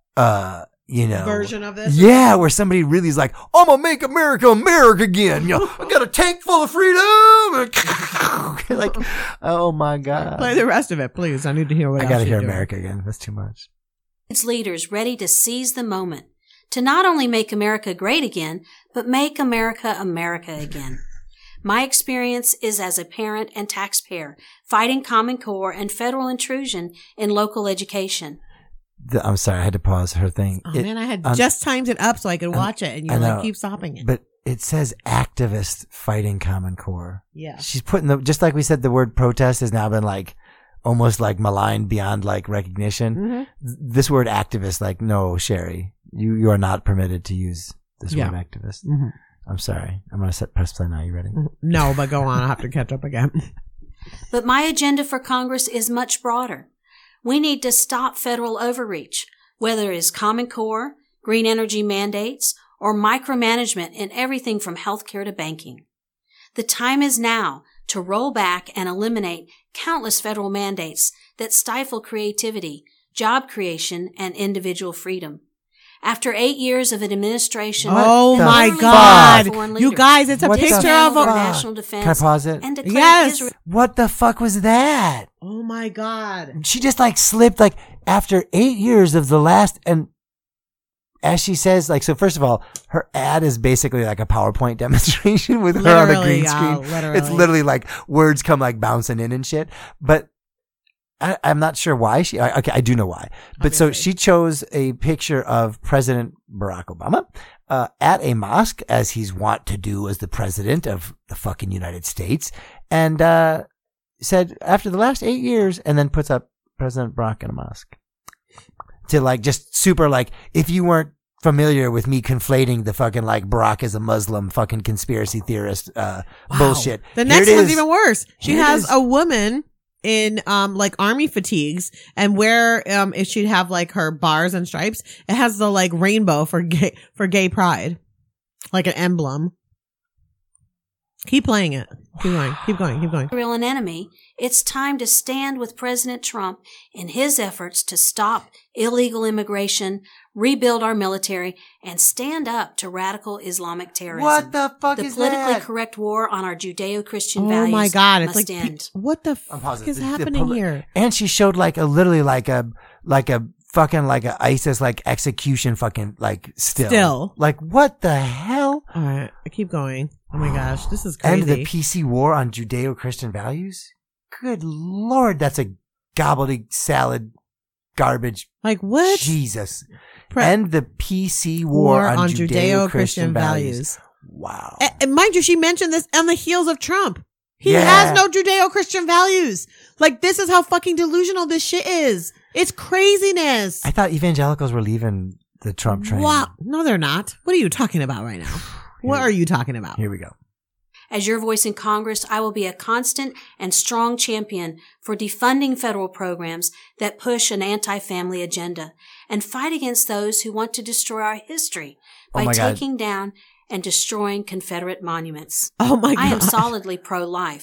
version of this. Yeah, where somebody really is like, I'm gonna make America America again. You know, I got a tank full of freedom. Like, oh my God. Play the rest of it, please. I need to hear what I else gotta she's hear doing. America again. That's too much. Its leaders ready to seize the moment, to not only make America great again, but make America America again. My experience is as a parent and taxpayer, fighting Common Core and federal intrusion in local education. I'm sorry, I had to pause her thing. Oh man, I had just timed it up so I could watch it, and you like keep stopping it. But it says activist fighting Common Core. Yeah. She's putting just like we said, the word protest has now been like almost like maligned beyond like recognition. Mm-hmm. This word activist, like, no, Sherry, you are not permitted to use this word activist. Mm-hmm. I'm sorry. I'm going to press play now. You ready? No, but go on. I'll have to catch up again. But my agenda for Congress is much broader. We need to stop federal overreach, whether it is Common Core, green energy mandates, or micromanagement in everything from healthcare to banking. The time is now to roll back and eliminate countless federal mandates that stifle creativity, job creation, and individual freedom. After 8 years of an administration, Oh the my fuck? God. foreign You leaders, guys, it's a What the picture dismantled of our a. national defense. Can I pause it? And declared Yes. Israel What the fuck was that? Oh my God. She just like slipped like after 8 years of the last, and as she says, like, so first of all, her ad is basically like a PowerPoint demonstration with her on a Literally, green y'all, screen. literally. It's literally like words come like bouncing in and shit. But I'm not sure why okay, I do know why. But so she chose a picture of President Barack Obama, at a mosque, as he's wont to do as the president of the fucking United States. And, said after the last 8 years, and then puts up President Barack in a mosque. To like just super like, if you weren't familiar with me conflating the fucking like Barack as a Muslim fucking conspiracy theorist bullshit. The Here next it one's is. even worse. She Here it has is. a woman in like army fatigues, and where if she'd have like her bars and stripes, it has the like rainbow for gay pride, like an emblem. Keep playing it. Keep going. an enemy, it's time to stand with President Trump in his efforts to stop illegal immigration, rebuild our military, and stand up to radical Islamic terrorism. What the fuck The is politically that? correct war on our Judeo-Christian Oh values my God. It's must like, end. what the I'm fuck positive. is The happening here? And she showed like literally like a fucking like a ISIS like execution fucking like still. Like what the hell? All right. Keep going. Oh my gosh. This is crazy. End the PC war on Judeo-Christian values? Good Lord, that's a gobbledygook salad garbage. Like what? Jesus. End the PC war on Judeo-Christian values. Wow. And mind you, she mentioned this on the heels of Trump. He Yeah. has no Judeo-Christian values. Like, this is how fucking delusional this shit is. It's craziness. I thought evangelicals were leaving the Trump train. Wow. No, they're not. What are you talking about right now? What are you talking about? Here we go. As your voice in Congress, I will be a constant and strong champion for defunding federal programs that push an anti-family agenda and fight against those who want to destroy our history Oh by my God. taking down and destroying Confederate monuments. Oh my God. I am solidly pro-life,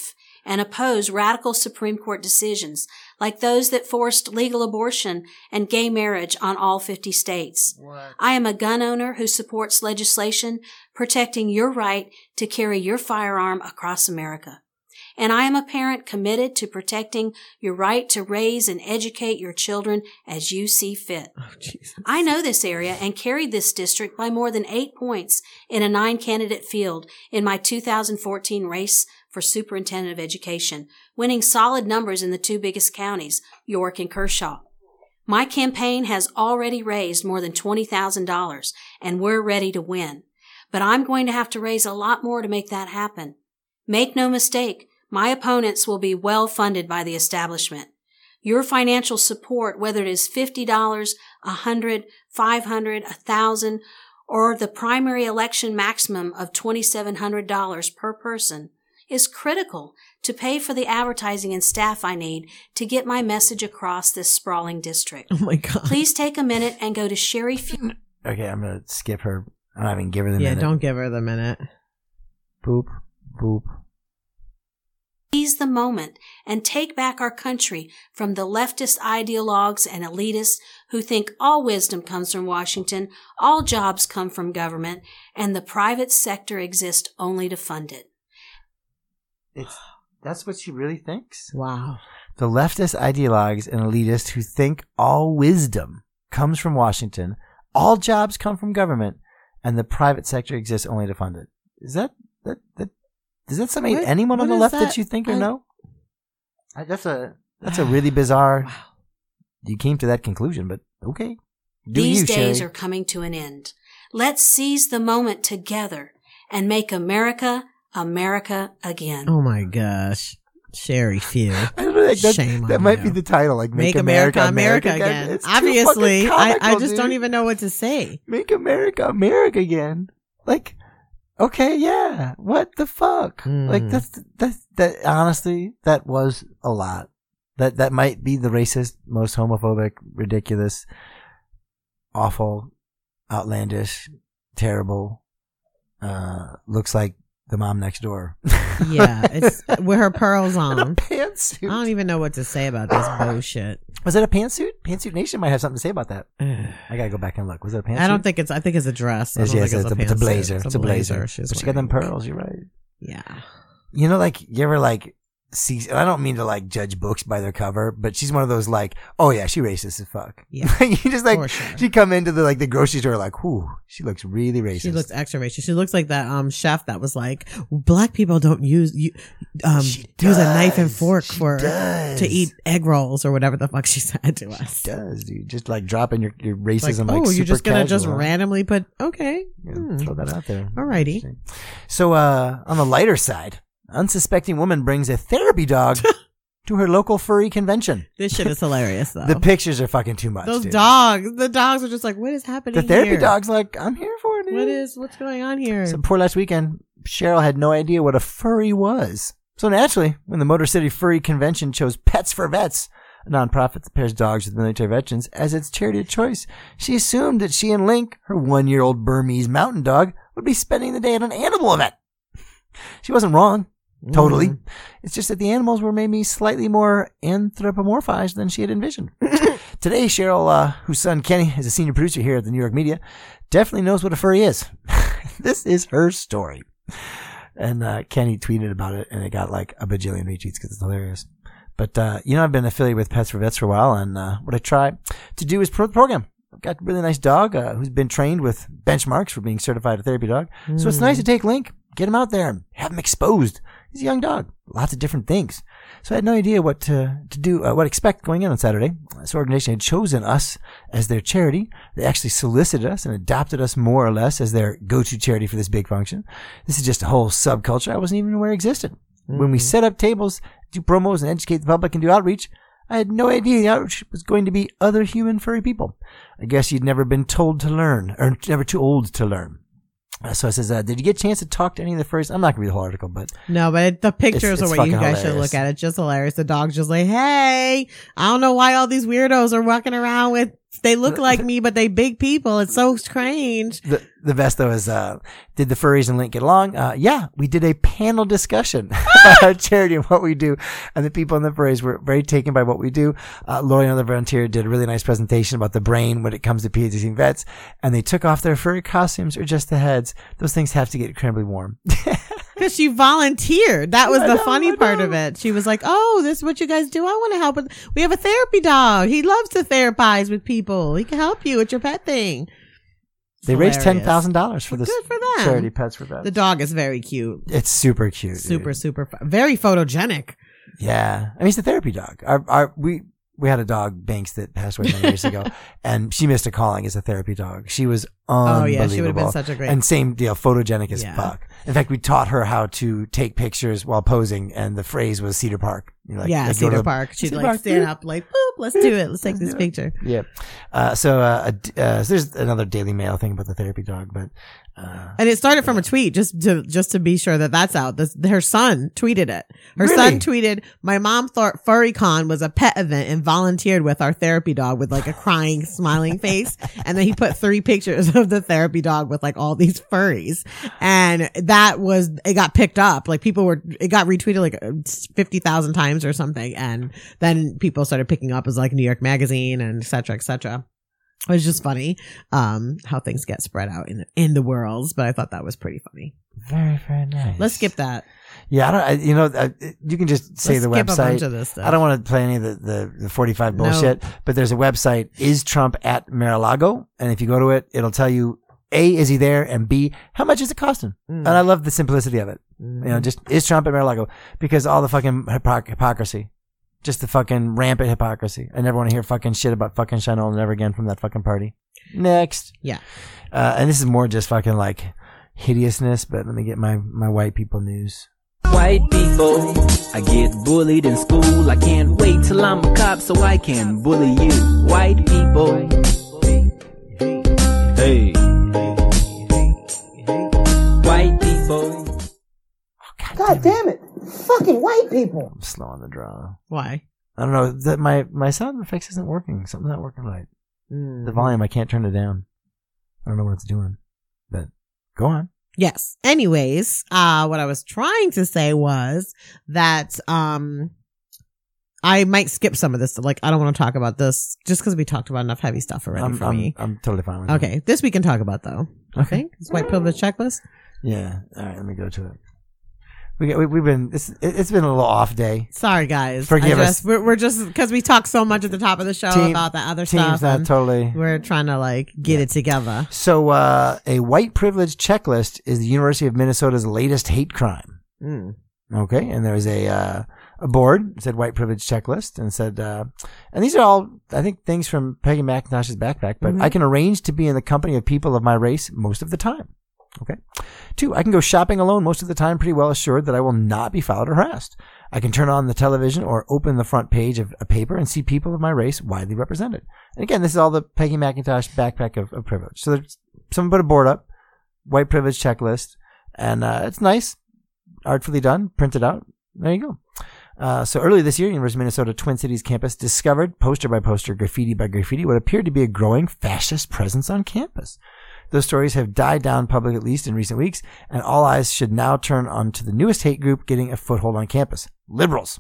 and oppose radical Supreme Court decisions like those that forced legal abortion and gay marriage on all 50 states. I am a gun owner who supports legislation protecting your right to carry your firearm across America. And I am a parent committed to protecting your right to raise and educate your children as you see fit. I know this area and carried this district by more than 8 points in a 9-candidate field in my 2014 race for superintendent of education, winning solid numbers in the 2 biggest counties, York and Kershaw. My campaign has already raised more than $20,000, and we're ready to win. But I'm going to have to raise a lot more to make that happen. Make no mistake, my opponents will be well funded by the establishment. Your financial support, whether it is $50, $100, $500, $1,000, or the primary election maximum of $2,700 per person, is critical to pay for the advertising and staff I need to get my message across this sprawling district. Oh my God. Please take a minute and go to Sherry Few. Okay, I'm going to skip her. I'm not even give her the minute. Yeah, don't give her the minute. Boop, boop. Seize the moment and take back our country from the leftist ideologues and elitists who think all wisdom comes from Washington, all jobs come from government, and the private sector exists only to fund it. That's what she really thinks? Wow. The leftist ideologues and elitists who think all wisdom comes from Washington, all jobs come from government, and the private sector exists only to fund it. Is that does that summate anyone on the left that you think or know? That's a really bizarre. Wow. You came to that conclusion, but okay. These days are coming to an end. Let's seize the moment together and make America America again. Oh my gosh. Sherry Few. Shame on that might be the title, like Make America again. It's obviously, I just don't even know what to say. Make America America again. Like, okay, yeah. What the fuck? Like that honestly, that was a lot. That might be the racist, most homophobic, ridiculous, awful, outlandish, terrible, looks like the mom next door. Yeah, it's with her pearls on. And a pantsuit. I don't even know what to say about this bullshit. Was it a pantsuit? Pantsuit Nation might have something to say about that. I gotta go back and look. Was it a pantsuit? I think it's a dress. It's a blazer. It's a blazer. But she got them pearls. You're right. Yeah. You know, like, you ever like see, I don't mean to like judge books by their cover, but she's one of those like, oh yeah, she racist as fuck. Yeah. You just like, she come into the grocery store like, whoo, she looks really racist. She looks extra racist. She looks like that chef that was like, black people don't use a knife and fork to eat egg rolls or whatever the fuck she said to us. She does, dude. Just like dropping your racism like, super you're just gonna casual. just randomly put, okay. Yeah, throw that out there. Alrighty. So, on the lighter side, unsuspecting woman brings a therapy dog to her local furry convention. This shit is hilarious, though. The pictures are fucking too much. The dogs are just like, what is happening? The therapy dog's like, I'm here for it. Dude. What's going on here? So before last weekend, Cheryl had no idea what a furry was. So naturally, when the Motor City Furry Convention chose Pets for Vets, a nonprofit that pairs dogs with military veterans, as its charity of choice, she assumed that she and Link, her 1-year-old Burmese mountain dog, would be spending the day at an animal event. She wasn't wrong. Totally. It's just that the animals were maybe slightly more anthropomorphized than she had envisioned. Today, Cheryl, whose son Kenny is a senior producer here at the New York Media, definitely knows what a furry is. This is her story. And Kenny tweeted about it, and it got like a bajillion retweets because it's hilarious. But, I've been affiliated with Pets for Vets for a while, and what I try to do is promote the program. I've got a really nice dog who's been trained with benchmarks for being certified a therapy dog. So it's nice to take Link, get him out there, and have him exposed. He's a young dog. Lots of different things. So I had no idea what to do, what to expect going in on Saturday. This organization had chosen us as their charity. They actually solicited us and adopted us more or less as their go-to charity for this big function. This is just a whole subculture I wasn't even aware existed. When we set up tables, do promos, and educate the public and do outreach, I had no idea the outreach was going to be other human furry people. I guess you'd never been told to learn, or never too old to learn. So it says, did you get a chance to talk to any of the furries? I'm not going to read the whole article, but... No, but the pictures are what you guys should look at. It's just hilarious. The dog's just like, hey, I don't know why all these weirdos are walking around with They look like me, but they big people. It's so strange. The best though is, did the furries and Link get along? Yeah, we did a panel discussion about charity and what we do. And the people in the furries were very taken by what we do. Lori, another volunteer, did a really nice presentation about the brain when it comes to pediatrician vets. And they took off their furry costumes or just the heads. Those things have to get incredibly warm. Because she volunteered. That was the funny part of it. She was like, oh, this is what you guys do. I want to help with. We have a therapy dog. He loves to therapize with people. He can help you with your pet thing. They raised $10,000 for this Good for them. charity Pets for Vets. The dog is very cute. It's super cute. Super very photogenic. Yeah. I mean, he's a therapy dog. We had a dog, Banks, that passed away many years ago, and she missed a calling as a therapy dog. She was unbelievable. Oh, yeah, she would have been such a great... And same deal, photogenic as fuck. In fact, we taught her how to take pictures while posing, and the phrase was Cedar Park. Cedar Park. She'd stand up like, boop, let's do it. Let's take this picture. Yeah. So there's another Daily Mail thing about the therapy dog, but... and it started from a tweet, just to be sure that that's out. Her son tweeted it. Her son tweeted, my mom thought FurryCon was a pet event and volunteered with our therapy dog with like a crying, smiling face. And then he put 3 pictures of the therapy dog with like all these furries. And it got picked up. Like it got retweeted like 50,000 times or something. And then people started picking up as like New York Magazine and et cetera, et cetera. It was just funny, how things get spread out in the worlds, but I thought that was pretty funny. Very, very nice. Let's skip that. Yeah, you can just say the website. A bunch of this stuff. I don't want to play any of the 45 bullshit, but there's a website, Is Trump at Mar-a-Lago? And if you go to it, it'll tell you, A, is he there? And B, how much is it costing? And I love the simplicity of it. Just Is Trump at Mar-a-Lago? Because all the fucking hypocrisy. Just the fucking rampant hypocrisy. I never want to hear fucking shit about fucking Chanel never again from that fucking party. Next. Yeah. And this is more just fucking like hideousness, but let me get my white people news. White people, I get bullied in school. I can't wait till I'm a cop so I can bully you. White people. Hey. White people. God damn it. Fucking white people. I'm slow on the draw. Why? I don't know. That my sound effects isn't working. Something's not working right. The volume, I can't turn it down. I don't know what it's doing. But go on. Yes. Anyways, what I was trying to say was that I might skip some of this. Like, I don't want to talk about this just because we talked about enough heavy stuff already for me. I'm totally fine with Okay. This we can talk about, though. Okay. It's white privilege checklist. Yeah. All right. Let me go to it. It's been a little off day. Sorry, guys. Forgive us. We're just, because we talked so much at the top of the show about that other stuff. Not totally. We're trying to like get it together. So, a white privilege checklist is the University of Minnesota's latest hate crime. Okay. And there's a board that said white privilege checklist and said, and these are all, I think, things from Peggy McIntosh's backpack, but I can arrange to be in the company of people of my race most of the time. Okay. 2, I can go shopping alone most of the time, pretty well assured that I will not be followed or harassed. I can turn on the television or open the front page of a paper and see people of my race widely represented. And again, this is all the Peggy McIntosh backpack of privilege. So someone put a board up, white privilege checklist, and it's nice, artfully done, printed out. There you go. So earlier this year, University of Minnesota Twin Cities campus discovered, poster by poster, graffiti by graffiti, what appeared to be a growing fascist presence on campus. Those stories have died down public, at least in recent weeks, and all eyes should now turn on to the newest hate group getting a foothold on campus. Liberals.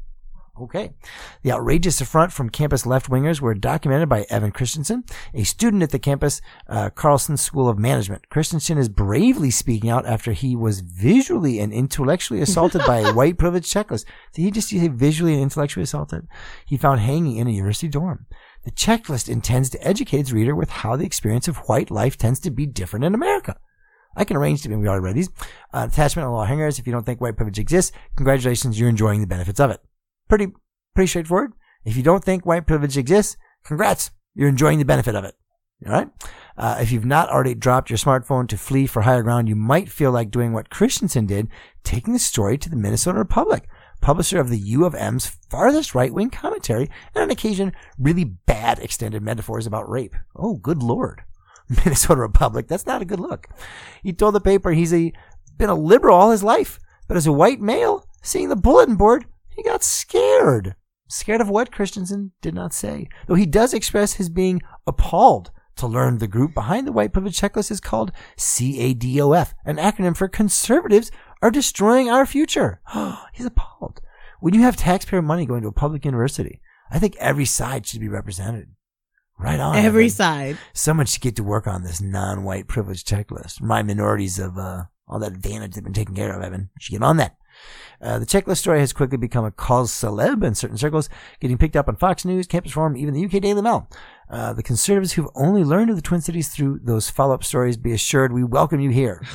Okay. The outrageous affront from campus left-wingers were documented by Evan Christensen, a student at the campus Carlson School of Management. Christensen is bravely speaking out after he was visually and intellectually assaulted by a white privilege checklist. Did he just say visually and intellectually assaulted? He found hanging in a university dorm. The checklist intends to educate its reader with how the experience of white life tends to be different in America. I can arrange to be, we already read these. Attachment and law hangers. If you don't think white privilege exists, congratulations, you're enjoying the benefits of it. Pretty straightforward. If you don't think white privilege exists, congrats, you're enjoying the benefit of it. All right. If you've not already dropped your smartphone to flee for higher ground, you might feel like doing what Christensen did, taking the story to the Minnesota Republic, publisher of the U of M's farthest right-wing commentary, and on occasion, really bad extended metaphors about rape. Oh, good Lord. Minnesota Republic, that's not a good look. He told the paper he's been a liberal all his life, but as a white male, seeing the bulletin board, he got scared. Scared of what? Christensen did not say. Though he does express his being appalled to learn the group behind the white privilege checklist is called CADOF, an acronym for Conservatives Are Destroying Our Future. He's appalled. When you have taxpayer money going to a public university, I think every side should be represented. Right on. Every side. Someone should get to work on this non-white privilege checklist. Remind minorities of all that advantage they've been taken care of, Evan. You should get on that. The checklist story has quickly become a cause celeb in certain circles, getting picked up on Fox News, Campus Forum, even the UK Daily Mail. The conservatives who've only learned of the Twin Cities through those follow-up stories, be assured we welcome you here.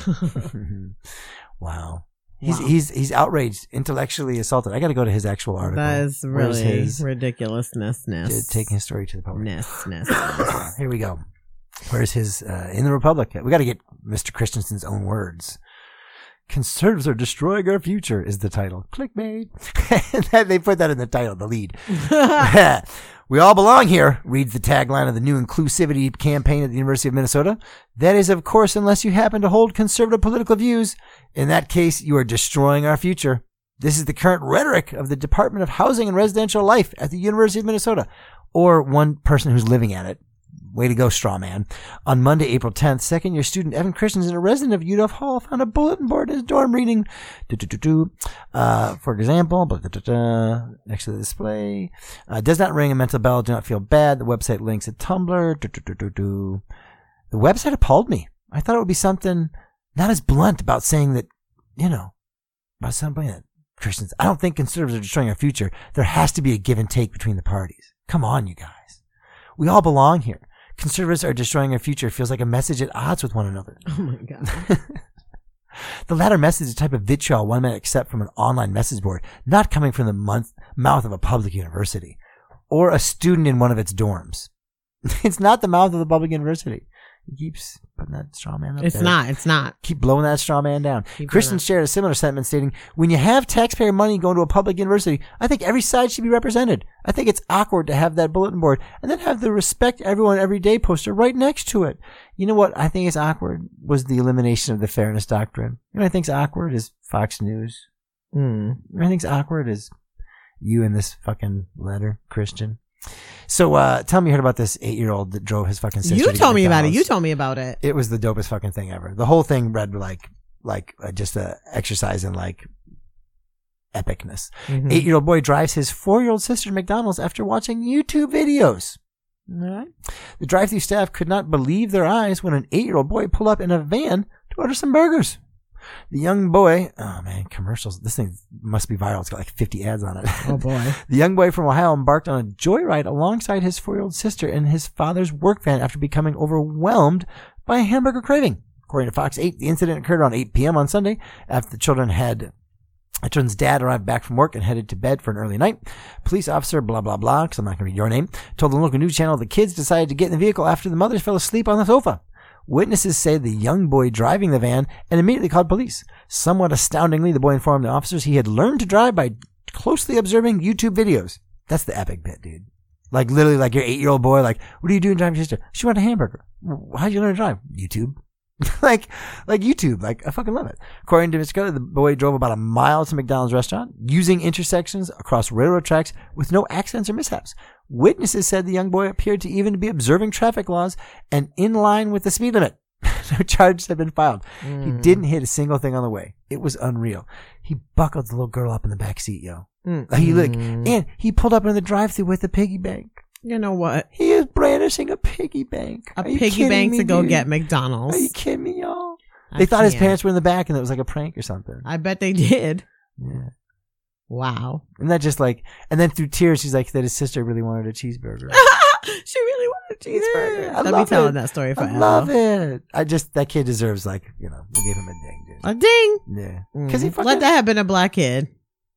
Wow. He's outraged, intellectually assaulted. I got to go to his actual article. That is really ridiculousness. Taking his story to the public. Ness. Here we go. Where's his in the Republic? We got to get Mr. Christensen's own words. Conservatives are destroying our future is the title. Clickbait. They put that in the title, the lead. We all belong here, reads the tagline of the new inclusivity campaign at the University of Minnesota. That is, of course, unless you happen to hold conservative political views. In that case, you are destroying our future. This is the current rhetoric of the Department of Housing and Residential Life at the University of Minnesota, or one person who's living at it. Way to go, straw man. On Monday, April 10th, second-year student Evan Christensen, a resident of UW Hall, found a bulletin board in his dorm reading, for example, next to the display, does not ring a mental bell, do not feel bad. The website links at Tumblr. The website appalled me. I thought it would be something not as blunt about saying that, about something that Christians, I don't think conservatives are destroying our future. There has to be a give and take between the parties. Come on, you guys. We all belong here. Conservatives are destroying our future feels like a message at odds with one another. Oh my God. The latter message is a type of vitriol one might accept from an online message board, not coming from the mouth of a public university or a student in one of its dorms. It's not the mouth of the public university. He keeps putting that straw man up there. It's not. Keep blowing that straw man down. Christian shared a similar sentiment stating, when you have taxpayer money going to a public university, I think every side should be represented. I think it's awkward to have that bulletin board and then have the respect everyone every day poster right next to it. You know what I think is awkward was the elimination of the fairness doctrine. You know what I think's awkward is Fox News. You know what I think's awkward is you in this fucking letter, Christian. So, tell me you heard about this 8-year-old that drove his fucking sister. You told me about it. It was the dopest fucking thing ever. The whole thing read like just a exercise in like epicness. 8-year-old boy drives his 4-year-old sister to McDonald's after watching YouTube videos. All right. The drive-thru staff could not believe their eyes when an 8-year-old boy pulled up in a van to order some burgers. The young boy, oh man, commercials. This thing must be viral. It's got like 50 ads on it. Oh boy. The young boy from Ohio embarked on a joyride alongside his 4-year-old sister in his father's work van after becoming overwhelmed by a hamburger craving. According to Fox 8, the incident occurred around 8 p.m. on Sunday after the children's dad arrived back from work and headed to bed for an early night. Police officer, blah, blah, blah, because I'm not going to read your name, told the local news channel the kids decided to get in the vehicle after the mothers fell asleep on the sofa. Witnesses say the young boy driving the van and immediately called police. Somewhat astoundingly, the boy informed the officers he had learned to drive by closely observing YouTube videos. That's the epic bit, dude. Like literally like your 8-year-old boy, like, what are you doing driving your sister? She wanted a hamburger. How'd you learn to drive? YouTube. like YouTube. Like, I fucking love it. According to Mr. Cody, the boy drove about a mile to McDonald's restaurant using intersections across railroad tracks with no accidents or mishaps. Witnesses said the young boy appeared to even be observing traffic laws and in line with the speed limit. No charges have been filed. He didn't hit a single thing on the way. It was unreal. He buckled the little girl up in the back seat, yo. And he pulled up in the drive-thru with a piggy bank. You know what? He is brandishing a piggy bank. A piggy bank to go get McDonald's. Are you kidding me, y'all? They thought his parents were in the back and it was like a prank or something. I bet they did. Yeah. Wow. And that just like, and then through tears, she's like that his sister really wanted a cheeseburger. She really wanted a cheeseburger. Yeah, I'll be telling that story forever. I love it. That kid deserves like, we gave him a ding, dude. A ding? Yeah. Cause he fucking. Let that have been a black kid.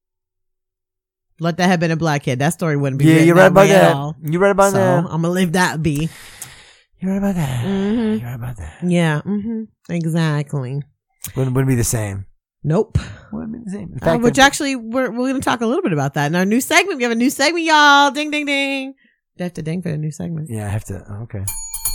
Let that have been a black kid. That story wouldn't be. Yeah, you're right about that. You're right about that. I'm gonna leave that be. You're right about that. You're right about that. Yeah. Exactly. Wouldn't be the same. Nope. Wouldn't be the same. In fact, which actually, we're going to talk a little bit about that in our new segment. We have a new segment, y'all. Ding, ding, ding. You have to ding for the new segment. Yeah, I have to. Oh, okay.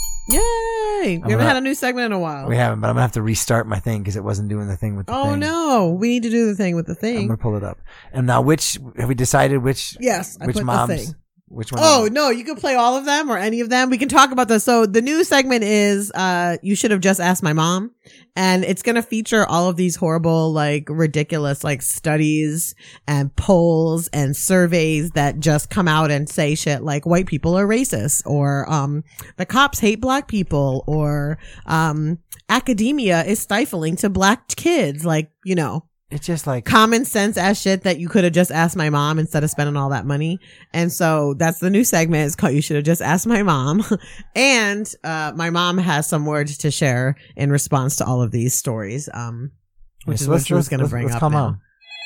Yay. We haven't had a new segment in a while. We haven't, but I'm going to have to restart my thing because it wasn't doing the thing with the thing. Oh, no. We need to do the thing with the thing. I'm going to pull it up. And now have we decided which? Yes, which moms? Which one? Oh, no, you can play all of them or any of them. We can talk about this. So the new segment is, you should have just asked my mom. And it's going to feature all of these horrible, like ridiculous, like studies and polls and surveys that just come out and say shit like white people are racist or, the cops hate black people or, academia is stifling to black kids. Like, you know. It's just like common sense ass shit that you could have just asked my mom instead of spending all that money. And so that's the new segment. It's called You Should Have Just Asked My Mom. And my mom has some words to share in response to all of these stories, which is what she was going to bring up now.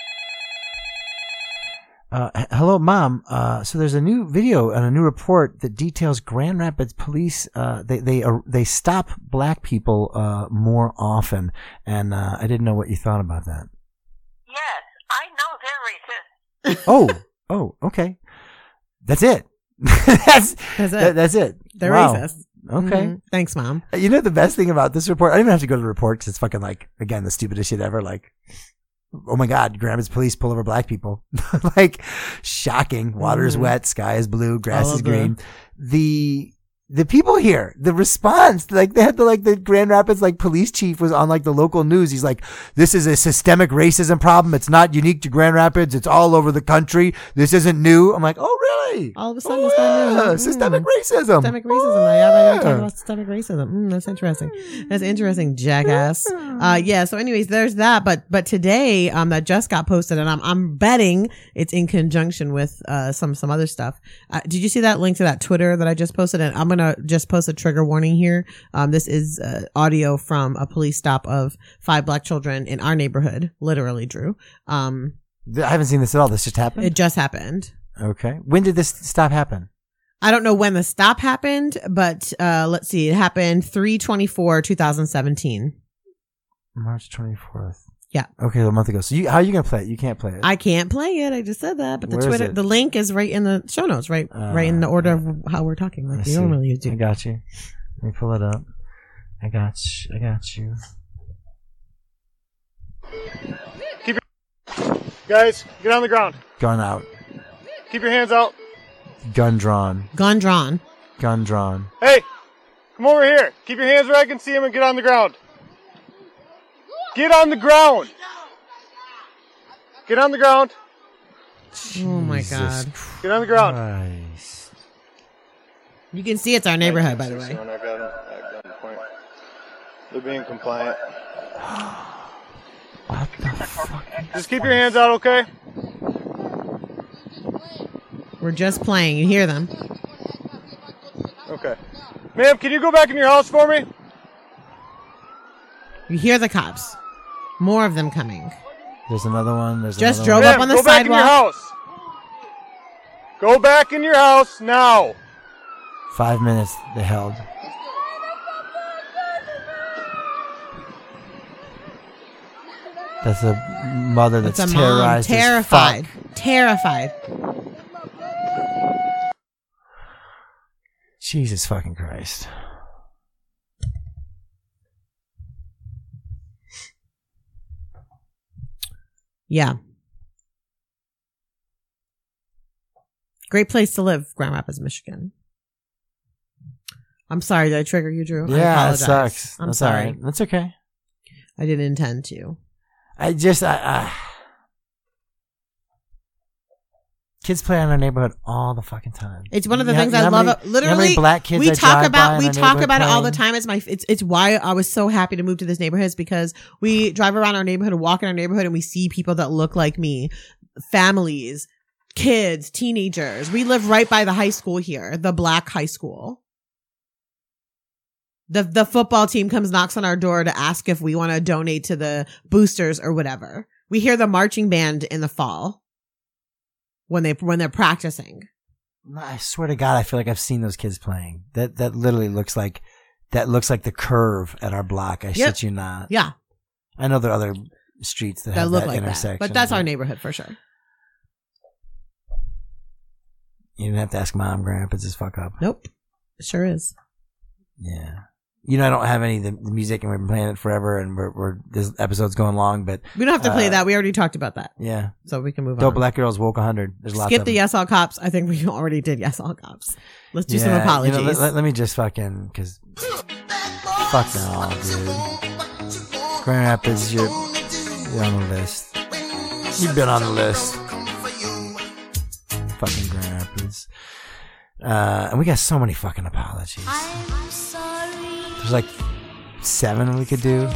Hello, Mom. So there's a new video and a new report that details Grand Rapids police. They stop black people more often, and I didn't know what you thought about that. Yes, I know they're racist. Oh, okay. That's it. That's it. That's it. They're wow. racist. Okay. Mm-hmm. Thanks, Mom. You know the best thing about this report? I don't even have to go to the report because it's fucking like, again, the stupidest shit ever. Like, oh my God, Grand Rapids police pull over black people. Like, shocking. Water is wet, sky is blue, grass is green. The people here, the response, like they had the Grand Rapids police chief was on the local news. He's like, this is a systemic racism problem. It's not unique to Grand Rapids. It's all over the country. This isn't new. I'm like, oh really? All of a sudden it's not new. Systemic racism. Systemic racism. Yeah, talking about systemic racism. That's interesting. That's interesting, jackass. Yeah. So anyways, there's that. But today, that just got posted and I'm betting it's in conjunction with, some other stuff. Did you see that link to that Twitter that I just posted? And I'm going to just post a trigger warning here. This is audio from a police stop of 5 black children in our neighborhood. Literally, Drew. I haven't seen this at all. This just happened? It just happened. Okay. When did this stop happen? I don't know when the stop happened, but let's see. It happened 3/24/2017. March 24th. Yeah. Okay, a month ago. So how are you going to play it? You can't play it. I can't play it. I just said that. But the Where Twitter, is it? the link is right in the show notes, right in the order of how we're talking, like we normally do. I got you. Let me pull it up. I got you. Guys, get on the ground. Gun out. Keep your hands out. Gun drawn. Gun drawn. Gun drawn. Hey, come over here. Keep your hands where I can see them and get on the ground. Get on the ground. Get on the ground. Oh my God. Get on the ground. Christ. You can see it's our neighborhood, by the way. They're being compliant. What the fuck? Just keep your hands out, okay? We're just playing. You hear them. Okay. Ma'am, can you go back in your house for me? You hear the cops. More of them coming. There's another one. Just drove up on the sidewalk. Go back in your house. Go back in your house now. 5 minutes they held. That's a mother that's terrorized. Terrified. Terrified. Jesus fucking Christ. Yeah. Great place to live, Grand Rapids, Michigan. I'm sorry, did I trigger you, Drew? Yeah, I apologize. it sucks. I'm That's sorry. all right. That's okay. I didn't intend to. Kids play in our neighborhood all the fucking time. It's one of the things I love. Literally, how many black kids we talk about it all the time. time. It's why I was so happy to move to this neighborhood, is because we drive around our neighborhood and walk in our neighborhood and we see people that look like me, families, kids, teenagers. We live right by the high school here, the black high school. The football team comes, knocks on our door to ask if we want to donate to the boosters or whatever. We hear the marching band in the fall when they're practicing. I swear to God, I feel like I've seen those kids playing. That literally looks like the curve at our block. I shit you not. Yeah. I know there are other streets that have look that like intersection. that, but that's our neighborhood for sure. You didn't have to ask Mom. Grand Rapids is fuck up. Nope. It sure is. Yeah. I don't have any of the music, and we've been playing it forever, and this episode's going long, but we don't have to play that. We already talked about that. Yeah. So we can move on. Dope Black Girls Woke 100. There's lots Skip of the them. Yes All Cops. I think we already did Yes All Cops. Let's do some apologies. Let me just fucking, cause fuck no, dude. Grand Rapids, you're on the list. You've been on the list. Fucking Grand Rapids. And we got so many fucking apologies. There's like 7 we could do.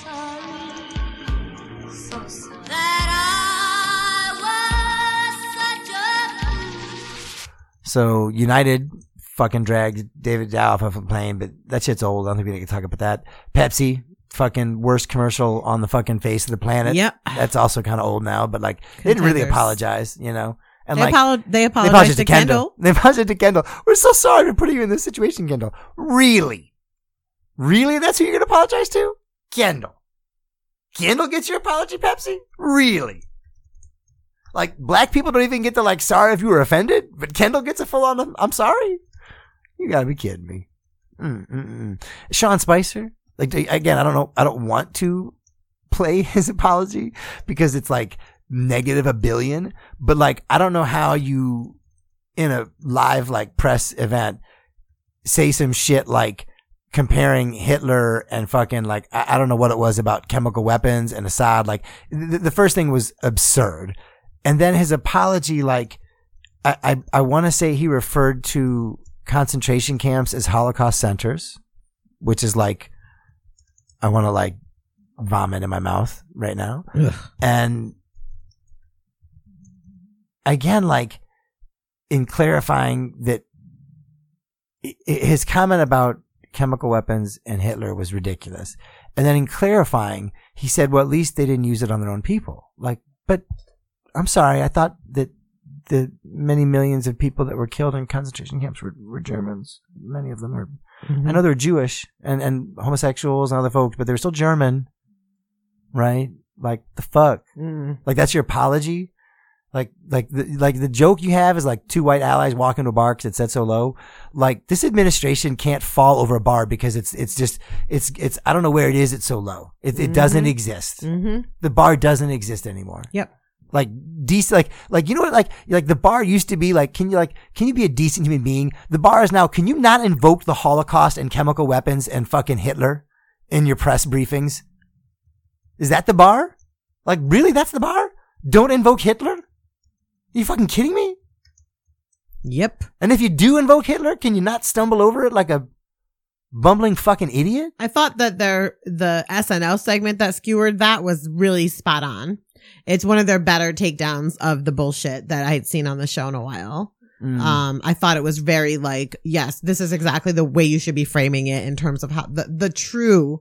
So United fucking dragged David Dow off of a plane, but that shit's old. I don't think we can talk about that. Pepsi, fucking worst commercial on the fucking face of the planet. Yep. That's also kind of old now, but like they didn't really apologize, And they apologized to Kendall. They apologized to Kendall. We're so sorry for putting you in this situation, Kendall. Really? Really? That's who you're going to apologize to? Kendall. Kendall gets your apology, Pepsi? Really? Like, black people don't even get to, like, sorry if you were offended, but Kendall gets a full-on, I'm sorry? You gotta be kidding me. Sean Spicer? Like, again, I don't know. I don't want to play his apology because it's, like, negative $1 billion. But, like, I don't know how you, in a live, like, press event, say some shit like comparing Hitler and fucking, like, I don't know what it was about chemical weapons and Assad. Like, the first thing was absurd. And then his apology, like, I want to say he referred to concentration camps as Holocaust centers, which is like, I want to like vomit in my mouth right now. Ugh. And again, like, in clarifying that his comment about chemical weapons and Hitler was ridiculous. And then in clarifying, he said, well, at least they didn't use it on their own people. Like, but I'm sorry, I thought that the many millions of people that were killed in concentration camps were Germans. Many of them were. I know they're Jewish and homosexuals and other folks, but they're still German, right? Like, the fuck? Like, that's your apology? Like the joke you have is like 2 white allies walking to a bar because it said so low. Like, this administration can't fall over a bar because it's I don't know where it is. It's so low. It doesn't exist. The bar doesn't exist anymore. Yep. Like, decent, like, you know what, like the bar used to be like, can you be a decent human being? The bar is now, can you not invoke the Holocaust and chemical weapons and fucking Hitler in your press briefings? Is that the bar? Like, really? That's the bar? Don't invoke Hitler? Are you fucking kidding me? Yep. And if you do invoke Hitler, can you not stumble over it like a bumbling fucking idiot? I thought that the SNL segment that skewered that was really spot on. It's one of their better takedowns of the bullshit that I had seen on the show in a while. I thought it was very like, yes, this is exactly the way you should be framing it in terms of how the true,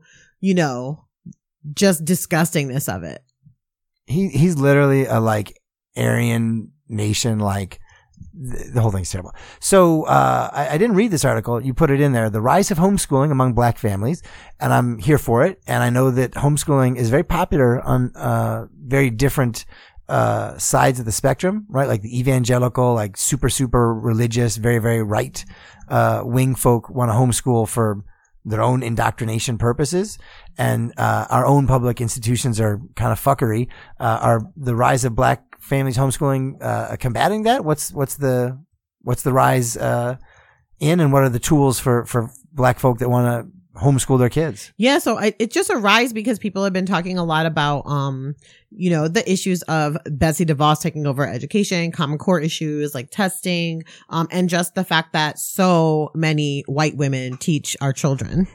just disgustingness of it. He's literally a like Aryan nation, like the whole thing's terrible. So I didn't read this article. You put it in there, the rise of homeschooling among black families, and I'm here for it. And I know that homeschooling is very popular on very different sides of the spectrum, right? Like the evangelical, like super religious, very, very right wing folk want to homeschool for their own indoctrination purposes. And our own public institutions are kind of fuckery. Are the rise of black families homeschooling combating that? What's the rise in, and what are the tools for black folk that want to homeschool their kids? Yeah, so it's just a rise because people have been talking a lot about the issues of Betsy DeVos taking over education, Common Core issues like testing, and just the fact that so many white women teach our children.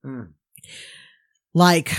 Like,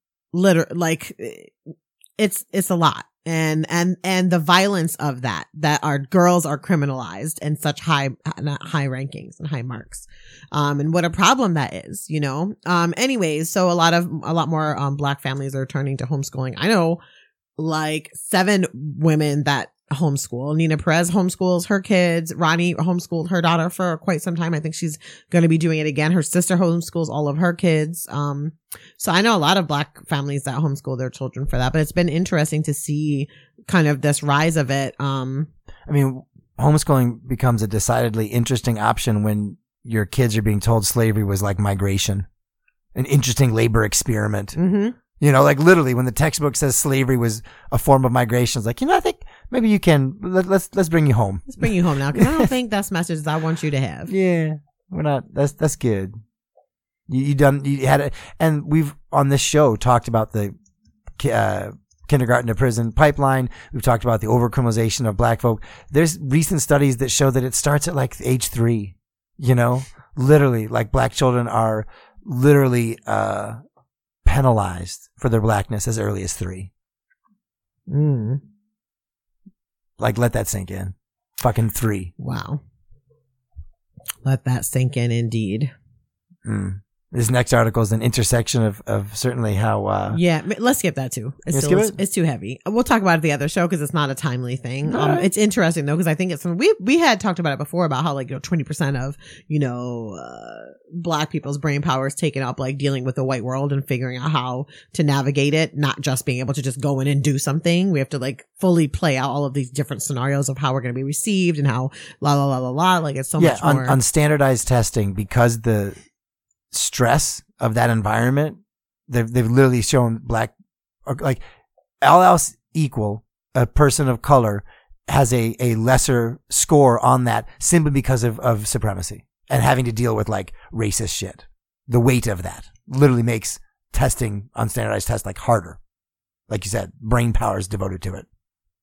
it's a lot. And the violence of that our girls are criminalized in such high rankings and high marks. And what a problem that is, anyways. So a lot more, black families are turning to homeschooling. I know like 7 women that homeschool. Nina Perez homeschools her kids. Ronnie homeschooled her daughter for quite some time. I think she's going to be doing it again. Her sister homeschools all of her kids. So I know a lot of black families that homeschool their children for that, but it's been interesting to see kind of this rise of it. I mean, homeschooling becomes a decidedly interesting option when your kids are being told slavery was like migration. an interesting labor experiment. Mm-hmm. You know, like literally when the textbook says slavery was a form of migration, it's like, I think maybe you can, let's bring you home. Let's bring you home now. Cause I don't think that's messages I want you to have. Yeah. We're not, that's good. You had it. And we've on this show talked about the, kindergarten to prison pipeline. We've talked about the overcriminalization of black folk. There's recent studies that show that it starts at like age 3, literally like black children are literally, penalized for their blackness as early as 3. Like, let that sink in. Fucking 3. Wow. Let that sink in, indeed. This next article is an intersection of certainly how. Yeah, let's skip that too. It's too heavy. We'll talk about it the other show because it's not a timely thing. Right. It's interesting though because I think it's something we had talked about it before about how 20% of black people's brain power is taken up like dealing with the white world and figuring out how to navigate it, not just being able to just go in and do something. We have to like fully play out all of these different scenarios of how we're going to be received and how like it's so much more on standardized testing because the stress of that environment, they've literally shown black, like all else equal, a person of color has a lesser score on that simply because of supremacy and having to deal with like racist shit. The weight of that literally makes testing on standardized tests like harder. Like you said, brain power is devoted to it.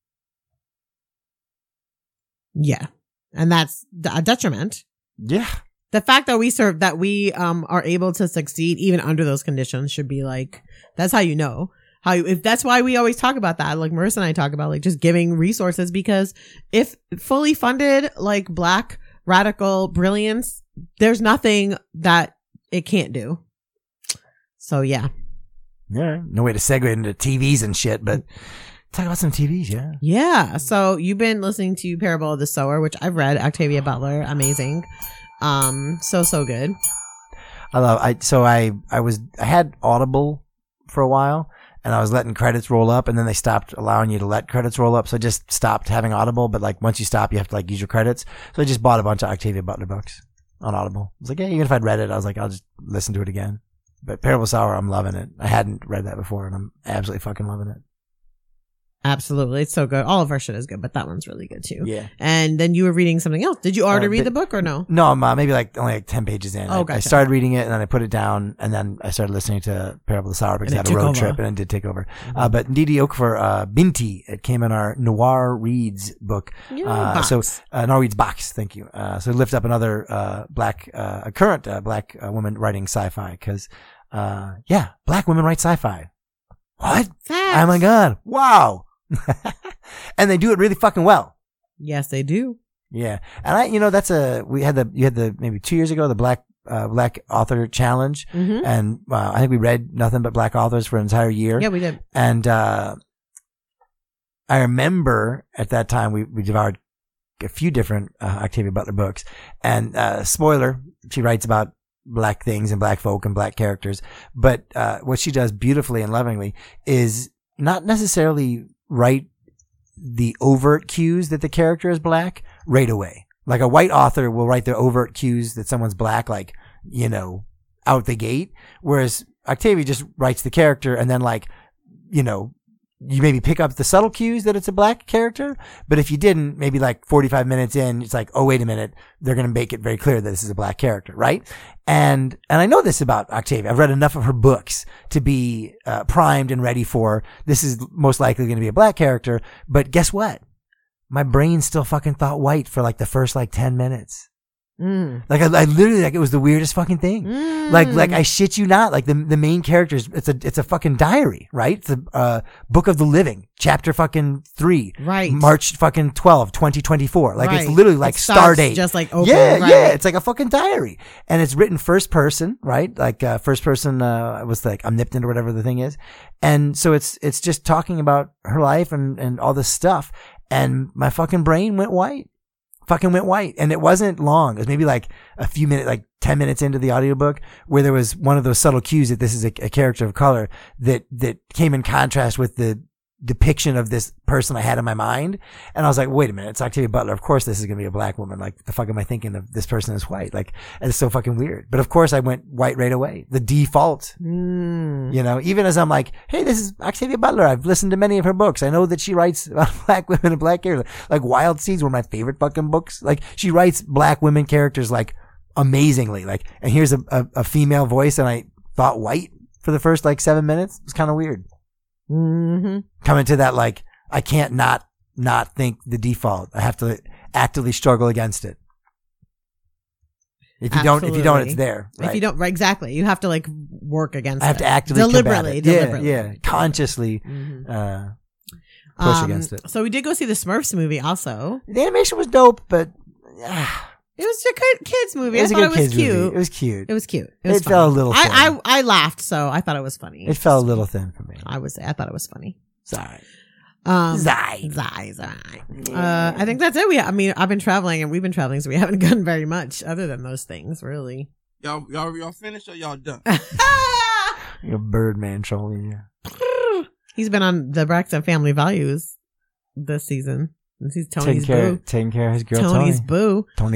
Yeah. And that's a detriment. Yeah. The fact that we are able to succeed even under those conditions should be like, that's how if that's why we always talk about that. Like Marissa and I talk about like just giving resources because if fully funded, like black radical brilliance, there's nothing that it can't do. So yeah. Yeah. No way to segue into TVs and shit, but talk about some TVs. Yeah. Yeah. So you've been listening to Parable of the Sower, which I've read. Octavia Butler. Amazing. So good. I had Audible for a while and I was letting credits roll up and then they stopped allowing you to let credits roll up. So I just stopped having Audible, but like once you stop, you have to like use your credits. So I just bought a bunch of Octavia Butler books on Audible. I was like, yeah, even if I'd read it, I was like, I'll just listen to it again. But Parable of the Sower, I'm loving it. I hadn't read that before and I'm absolutely fucking loving it. Absolutely. It's so good. All of our shit is good, but that one's really good too. Yeah. And then you were reading something else. Did you already read the book or no? No, I'm maybe like only like 10 pages in. Oh, gotcha. I started reading it and then I put it down and then I stared listening to Parable of the Sower because I had a road trip and it did take over. Mm-hmm. But Ndidi Okofor, Binti, it came in our Noir Reads book. Noir Reads box. Thank you. So lift up another, current black woman writing sci-fi because, black women write sci-fi. What? Facts. Oh my God. Wow. And they do it really fucking well. Yes, they do. Yeah. And you had the maybe 2 years ago, the Black Author Challenge. Mm-hmm. And I think we read nothing but black authors for an entire year. Yeah, we did. And I remember at that time we devoured a few different Octavia Butler books. And spoiler, she writes about black things and black folk and black characters. But what she does beautifully and lovingly is not necessarily write the overt cues that the character is black right away. Like a white author will write the overt cues that someone's black, like, out the gate. Whereas Octavia just writes the character and then like, you maybe pick up the subtle cues that it's a black character. But if you didn't, maybe like 45 minutes in, it's like, oh, wait a minute. They're going to make it very clear that this is a black character. Right. And I know this about Octavia. I've read enough of her books to be primed and ready for this is most likely going to be a black character. But guess what? My brain still fucking thought white for like the first like 10 minutes. Like I literally like it was the weirdest fucking thing. Like I shit you not. Like the main characters, it's a fucking diary, right? It's a Book of the Living, chapter fucking 3, right? March fucking 12, 2024. Like right. It's literally like star date, just like open, yeah, right. yeah. It's like a fucking diary, and it's written first person, right? Like first person was like omnipotent or whatever the thing is, and so it's just talking about her life and all this stuff, and my fucking brain went white. And it wasn't long. It was maybe like a few minutes, like 10 minutes into the audiobook where there was one of those subtle cues that this is a character of color that came in contrast with the depiction of this person I had in my mind. And I was like, wait a minute, it's Octavia Butler. Of course this is going to be a black woman. Like, the fuck am I thinking of this person is white? Like, and it's so fucking weird. But of course I went white right away. The default, you know, even as I'm like, hey, this is Octavia Butler. I've listened to many of her books. I know that she writes about black women and black characters. Like Wild Seeds, one of my favorite fucking books. Like, she writes black women characters like amazingly. Like, and here's a female voice, and I thought white for the first like 7 minutes. It was kind of weird. Coming to that, like, I can't not think the default. I have to actively struggle against it. If you don't, it's there. Right? If you don't, right, exactly. You have to like work against it. I have to actively deliberately. Yeah. Consciously, push against it. So we did go see the Smurfs movie also. The animation was dope, but it was a good kids movie. I thought it was cute. It was cute. It was cute. It fell a little thin. I laughed, so I thought it was funny. It fell a little thin for me. I thought it was funny. Sorry. I think that's it. I mean, I've been traveling and we've been traveling, so we haven't done very much other than those things, really. Y'all finished or y'all done? You're Birdman trolling you. He's been on the Braxton Family Values this season. He's Tony's boo. Taking care of his girl Tony's boo. Tony.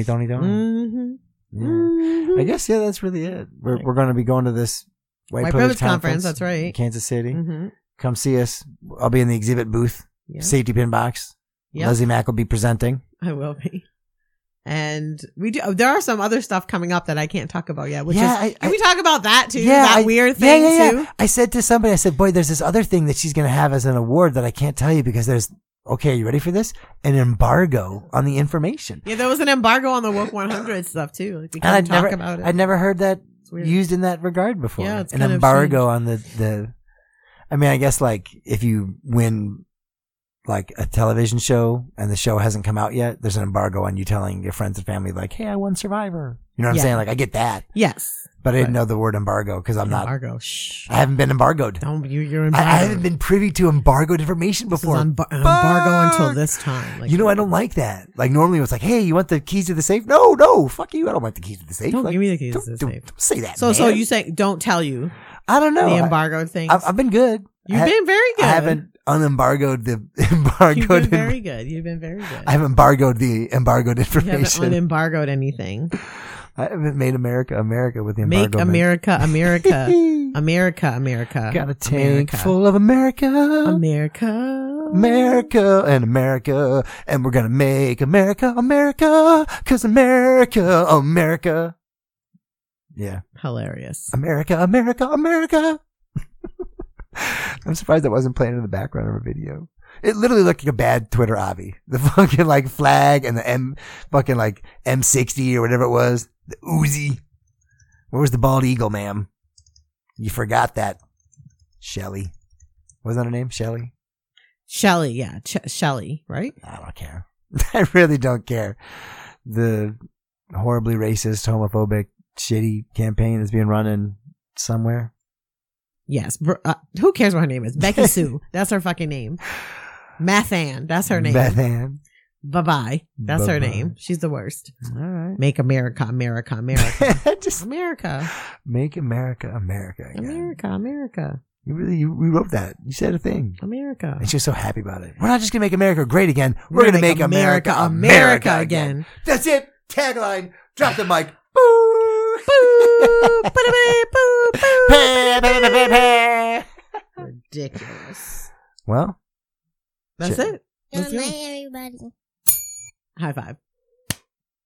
I guess, that's really it. We're going to be going to this White Privilege Conference. That's right. In Kansas City. Come see us. I'll be in the exhibit booth. Yeah. Safety pin box. Yep. Leslie Mack will be presenting. I will be. And there are some other stuff coming up that I can't talk about yet. Can we talk about that too? That weird thing too? I said to somebody, boy, there's this other thing that she's going to have as an award that I can't tell you because there's, okay, are you ready for this? An embargo on the information. Yeah, there was an embargo on the Woke 100 stuff too. Like, we can't talk about it. I'd never heard that used in that regard before. Yeah, it's an embargo on the I mean, I guess like if you win like a television show and the show hasn't come out yet, there's an embargo on you telling your friends and family like, hey, I won Survivor. You know what I'm saying? Like, I get that. Yes. But I didn't know the word embargo because I'm not. Embargo. Shh. I haven't been embargoed. You're embargoed. I haven't been privy to embargoed information before. This is embargo until this time. Like, I don't like that. Like, normally it's like, hey, you want the keys to the safe? No, fuck you. I don't want the keys to the safe. Don't like, give me the keys to the safe. Don't say that. So you say don't tell you. I don't know. The embargoed things. I've been good. You've been very good. I haven't unembargoed the embargoed. You've been very good. You've been very good. I haven't embargoed the embargoed information. You haven't unembargoed anything. I haven't made America with the embargo. Make America. America. Got a tank full of America. America, and we're gonna make America, 'cause America. Yeah. Hilarious. America. I'm surprised that wasn't playing in the background of a video. It literally looked like a bad Twitter obby. The fucking like flag and the fucking like M60 or whatever it was. The Uzi. Where was the bald eagle, ma'am? You forgot that. Shelly. What was that her name? Shelly? Shelly, yeah. Shelly, right? I don't care. I really don't care. The horribly racist, homophobic, shitty campaign that's being run in somewhere. Yes. Who cares what her name is? Becky Sue. That's her fucking name. Mathan. That's her name. Mathan. Bye-bye. That's her name. She's the worst. All right. Make America. Just America. Make America again. America. You wrote that. You said a thing. America. And she was so happy about it. We're not just going to make America great again. We're going to make America again. That's it. Tagline. Drop the mic. Ridiculous. Well, that's it. Good night, everybody. High five.